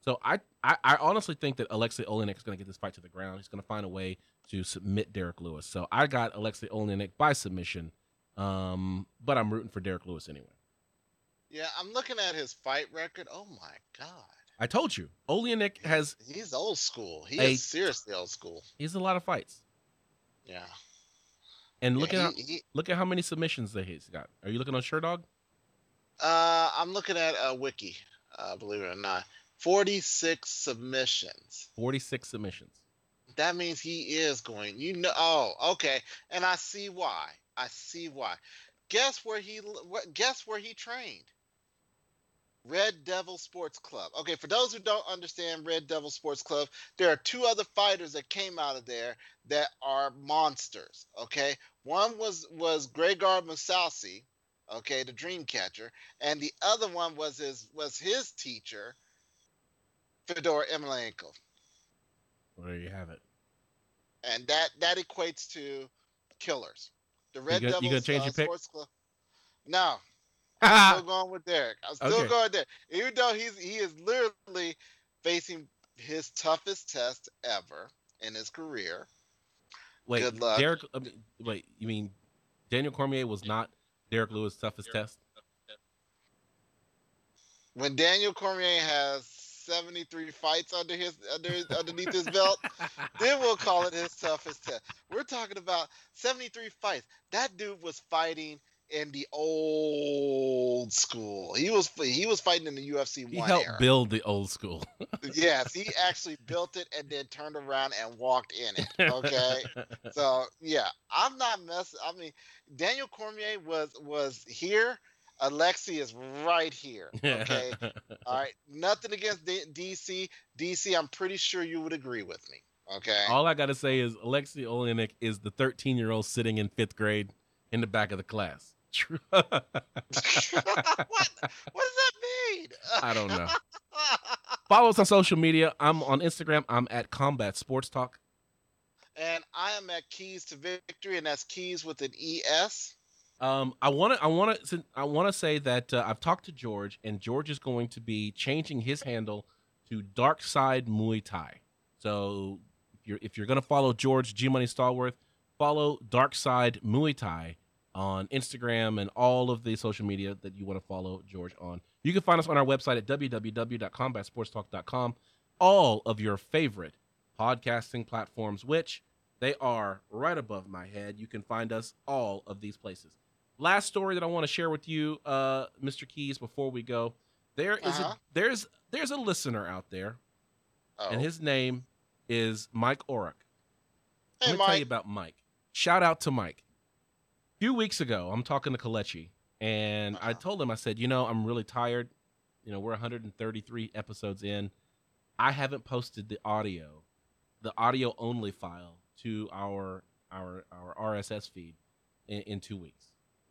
[SPEAKER 1] So I, I, I honestly think that Alexei Olenek is going to get this fight to the ground. He's going to find a way to submit Derek Lewis. So I got Alexei Olenek by submission, um, but I'm rooting for Derek Lewis anyway.
[SPEAKER 2] Yeah, I'm looking at his fight record. Oh my god!
[SPEAKER 1] I told you, Olenek has.
[SPEAKER 2] He's old school. He
[SPEAKER 1] a,
[SPEAKER 2] is seriously old school.
[SPEAKER 1] He has a lot of fights.
[SPEAKER 2] Yeah.
[SPEAKER 1] And look
[SPEAKER 2] yeah,
[SPEAKER 1] at
[SPEAKER 2] he,
[SPEAKER 1] how,
[SPEAKER 2] he,
[SPEAKER 1] look at how many submissions that he's got. Are you looking on Sherdog?
[SPEAKER 2] Uh, I'm looking at a wiki. Uh, believe it or not, forty-six submissions.
[SPEAKER 1] forty-six submissions.
[SPEAKER 2] That means he is going. You know. Oh, okay. And I see why. I see why. Guess where he? Guess where he trained? Red Devil Sports Club. Okay, for those who don't understand Red Devil Sports Club, there are two other fighters that came out of there that are monsters. Okay, one was was Gregor Mousasi, okay, the dream catcher, and the other one was his was his teacher, Fedor Emelianenko.
[SPEAKER 1] Well, there you have it.
[SPEAKER 2] And that that equates to killers. The Red
[SPEAKER 1] you gonna,
[SPEAKER 2] Devils
[SPEAKER 1] you gonna change
[SPEAKER 2] uh,
[SPEAKER 1] your pick?
[SPEAKER 2] Sports Club. No. I'm still going with Derek. I'm still
[SPEAKER 1] Okay.
[SPEAKER 2] going there. Even though he's he is literally facing his toughest test ever in his career.
[SPEAKER 1] Wait,
[SPEAKER 2] Good luck.
[SPEAKER 1] Derek. I mean, wait, you mean Daniel Cormier was not Derek Lewis' toughest test?
[SPEAKER 2] When Daniel Cormier has seventy-three fights under his under underneath his belt, then we'll call it his toughest test. We're talking about seventy-three fights. That dude was fighting in the old school. He was he was fighting in the U F C one
[SPEAKER 1] He helped
[SPEAKER 2] era.
[SPEAKER 1] build the old school.
[SPEAKER 2] Yes, he actually built it and then turned around and walked in it. Okay, so yeah, I'm not messing. I mean, Daniel Cormier was was here. Alexei is right here. Okay, all right. Nothing against D- DC. D C, I'm pretty sure you would agree with me. Okay.
[SPEAKER 1] All I gotta say is Alexei Olenek is the thirteen-year-old sitting in fifth grade in the back of the class.
[SPEAKER 2] what? What does that mean?
[SPEAKER 1] I don't know. Follow us on social media. I'm on Instagram. I'm at Combat Sports Talk.
[SPEAKER 2] And I am at Keys to Victory, and that's Keys with an E S.
[SPEAKER 1] Um, I want to. I want to. I want to say that uh, I've talked to George, and George is going to be changing his handle to Dark Side Muay Thai. So if you're if you're gonna follow George G Money Stallworth, follow Dark Side Muay Thai on Instagram and all of the social media that you want to follow George on. You can find us on our website at w w w dot combat sports talk dot com. All of your favorite podcasting platforms, which they are right above my head. You can find us all of these places. Last story that I want to share with you, uh, Mister Keys, before we go. There is
[SPEAKER 2] Uh-huh.
[SPEAKER 1] a, there's there's a listener out there,
[SPEAKER 2] Oh.
[SPEAKER 1] and his name is Mike Orrick.
[SPEAKER 2] Hey,
[SPEAKER 1] Let me tell you
[SPEAKER 2] Mike.
[SPEAKER 1] about Mike. Shout out to Mike. A few weeks ago, I'm talking to Kalechi, and I
[SPEAKER 2] Uh-huh.
[SPEAKER 1] told him, I said, you know, I'm really tired. You know, we're one hundred thirty-three episodes in. I haven't posted the audio, the audio only file to our our our R S S feed in, in two weeks.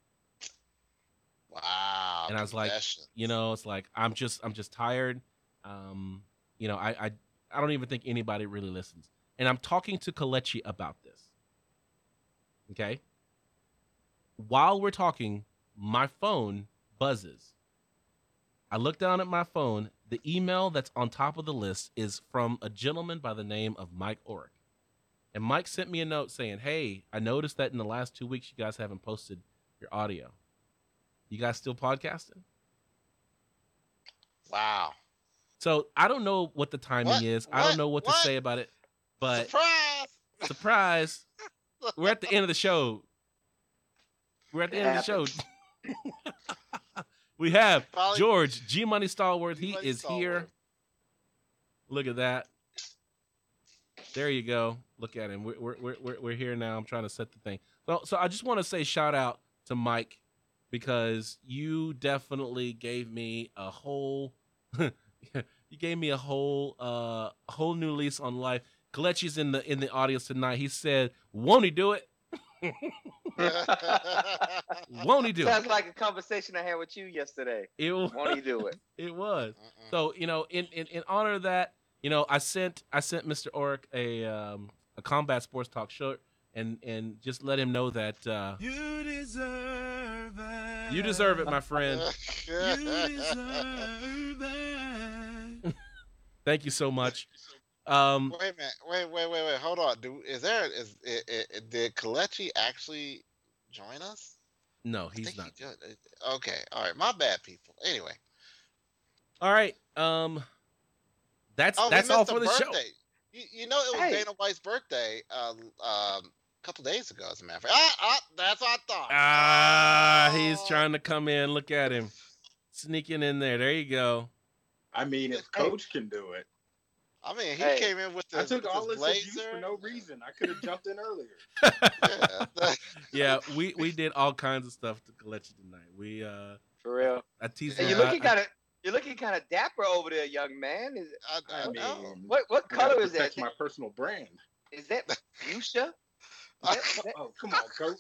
[SPEAKER 2] Wow.
[SPEAKER 1] And I was like,
[SPEAKER 2] confessions.
[SPEAKER 1] you know, it's like I'm just I'm just tired. Um, you know, I I I don't even think anybody really listens. And I'm talking to Kalechi about this. Okay? While we're talking, my phone buzzes. I look down at my phone. The email that's on top of the list is from a gentleman by the name of Mike Orrick. And Mike sent me a note saying, hey, I noticed that in the last two weeks you guys haven't posted your audio. You guys still podcasting?
[SPEAKER 2] Wow.
[SPEAKER 1] So I don't know what the timing
[SPEAKER 2] What?
[SPEAKER 1] is. I
[SPEAKER 2] What?
[SPEAKER 1] don't know what,
[SPEAKER 2] What?
[SPEAKER 1] to say about it. But
[SPEAKER 2] Surprise!
[SPEAKER 1] surprise, we're at the end of the show. We're at the
[SPEAKER 3] It
[SPEAKER 1] end of the show. We have
[SPEAKER 2] Probably-
[SPEAKER 1] George G Money Stallworth. He
[SPEAKER 2] G-Money
[SPEAKER 1] is here.
[SPEAKER 2] Stallworth.
[SPEAKER 1] Look at that. There you go. Look at him. We're we're we're we're here now. I'm trying to set the thing. So so I just want to say shout out to Mike because you definitely gave me a whole you gave me a whole uh whole new lease on life. Kalechi's in the in the audience tonight. He said, "Won't he do it? Won't he do
[SPEAKER 3] Sounds
[SPEAKER 1] it?"
[SPEAKER 3] like a conversation I had with you yesterday.
[SPEAKER 1] It was,
[SPEAKER 3] Won't he do it?
[SPEAKER 1] it was.
[SPEAKER 2] Mm-mm.
[SPEAKER 1] So you know, in, in in honor of that, you know, I sent I sent Mister Orrick a um a Combat Sports Talk shirt and and just let him know that uh,
[SPEAKER 4] You deserve it.
[SPEAKER 1] you deserve it, my friend.
[SPEAKER 4] You deserve it.
[SPEAKER 1] Thank you so much. Um,
[SPEAKER 2] Wait a minute. Wait, wait, wait, wait. Hold on. Do is there is it, it, did Kalechi actually join us?
[SPEAKER 1] no,
[SPEAKER 2] I
[SPEAKER 1] he's
[SPEAKER 2] think
[SPEAKER 1] not.
[SPEAKER 2] he joined. Okay. All right. My bad, people. Anyway.
[SPEAKER 1] All right. Um, that's
[SPEAKER 2] Oh,
[SPEAKER 1] that's
[SPEAKER 2] we
[SPEAKER 1] all
[SPEAKER 2] missed
[SPEAKER 1] for
[SPEAKER 2] a
[SPEAKER 1] the
[SPEAKER 2] birthday.
[SPEAKER 1] show.
[SPEAKER 2] You, you know, it was
[SPEAKER 3] Hey.
[SPEAKER 2] Dana White's birthday uh, um, a couple days ago, as a matter of fact. Ah, ah, that's what I thought.
[SPEAKER 1] Ah,
[SPEAKER 2] Oh.
[SPEAKER 1] he's trying to come in. Look at him sneaking in there. There you go.
[SPEAKER 5] I mean, if
[SPEAKER 3] Hey.
[SPEAKER 5] Coach can do it.
[SPEAKER 2] I mean, he
[SPEAKER 3] Hey.
[SPEAKER 2] came in with
[SPEAKER 5] I
[SPEAKER 2] his,
[SPEAKER 5] took
[SPEAKER 2] with
[SPEAKER 5] all
[SPEAKER 2] his
[SPEAKER 5] this abuse
[SPEAKER 2] blazer.
[SPEAKER 5] for no reason. I could have jumped in earlier.
[SPEAKER 2] Yeah.
[SPEAKER 1] Yeah, we we did all kinds of stuff to Kalechi tonight. We uh,
[SPEAKER 3] For real.
[SPEAKER 1] I teased
[SPEAKER 3] Hey,
[SPEAKER 1] him.
[SPEAKER 3] you're looking
[SPEAKER 1] I-
[SPEAKER 3] kind of you're looking kind of dapper over there, young man. Is
[SPEAKER 2] I, I,
[SPEAKER 5] I
[SPEAKER 2] know.
[SPEAKER 5] mean,
[SPEAKER 3] what what
[SPEAKER 5] I gotta
[SPEAKER 3] color is that?
[SPEAKER 5] protect my personal brand.
[SPEAKER 3] Is that fuchsia? Is that, is that-
[SPEAKER 5] Oh, come on, Coach.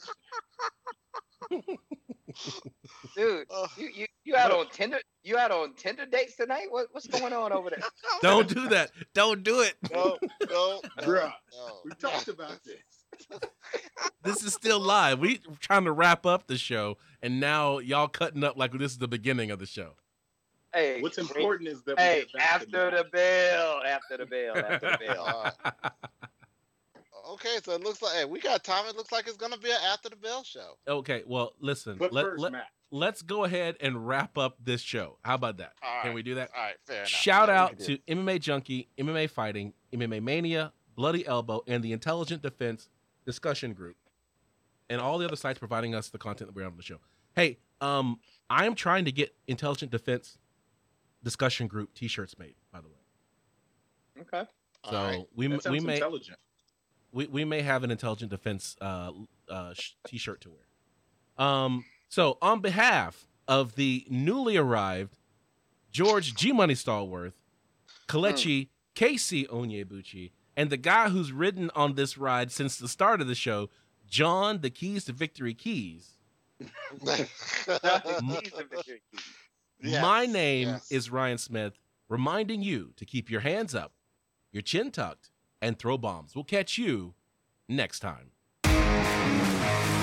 [SPEAKER 3] dude,
[SPEAKER 2] Oh.
[SPEAKER 3] you, you you out on Tinder? You out on Tinder dates tonight? What what's going on over there?
[SPEAKER 1] Don't do that. Don't do it.
[SPEAKER 2] No, no, no,
[SPEAKER 5] Bruh,
[SPEAKER 2] no.
[SPEAKER 5] We talked about this.
[SPEAKER 1] This is still live. We trying to wrap up the show, and now y'all cutting up like this is the beginning of the show.
[SPEAKER 3] Hey,
[SPEAKER 5] What's
[SPEAKER 3] wait,
[SPEAKER 5] important is that we
[SPEAKER 3] Hey,
[SPEAKER 5] get back to
[SPEAKER 3] after
[SPEAKER 5] that.
[SPEAKER 3] the bell, after the bell, after the bell.
[SPEAKER 2] All right. Okay, so it looks like hey, we got time. It looks like it's gonna be an after the bell show.
[SPEAKER 1] Okay, well, listen.
[SPEAKER 5] But
[SPEAKER 1] let,
[SPEAKER 5] first,
[SPEAKER 1] let,
[SPEAKER 5] Matt,
[SPEAKER 1] let's go ahead and wrap up this show. How about that?
[SPEAKER 2] All
[SPEAKER 1] Can
[SPEAKER 2] right.
[SPEAKER 1] we do that?
[SPEAKER 2] All right, fair enough.
[SPEAKER 1] Shout
[SPEAKER 2] Yeah, we
[SPEAKER 1] out
[SPEAKER 2] can do
[SPEAKER 1] to
[SPEAKER 2] it.
[SPEAKER 1] M M A Junkie, M M A Fighting, M M A Mania, Bloody Elbow, and the Intelligent Defense Discussion Group, and all the other sites providing us the content that we're on the show. Hey, um, I am trying to get Intelligent Defense Discussion Group T-shirts made. By the way,
[SPEAKER 3] Okay.
[SPEAKER 1] so
[SPEAKER 2] All right.
[SPEAKER 1] we
[SPEAKER 5] that sounds
[SPEAKER 1] we may
[SPEAKER 5] intelligent.
[SPEAKER 1] we, we may have an Intelligent Defense uh, uh, sh- T-shirt to wear. Um, so on behalf of the newly arrived George G Money Stallworth, Kalechi Casey Onyebuchi, and the guy who's ridden on this ride since the start of the show, John the Keys to Victory Keys.
[SPEAKER 3] He's the victory key.
[SPEAKER 2] Yes,
[SPEAKER 1] My name
[SPEAKER 2] yes.
[SPEAKER 1] is Ryan Smith, reminding you to keep your hands up, your chin tucked, and throw bombs. We'll catch you next time.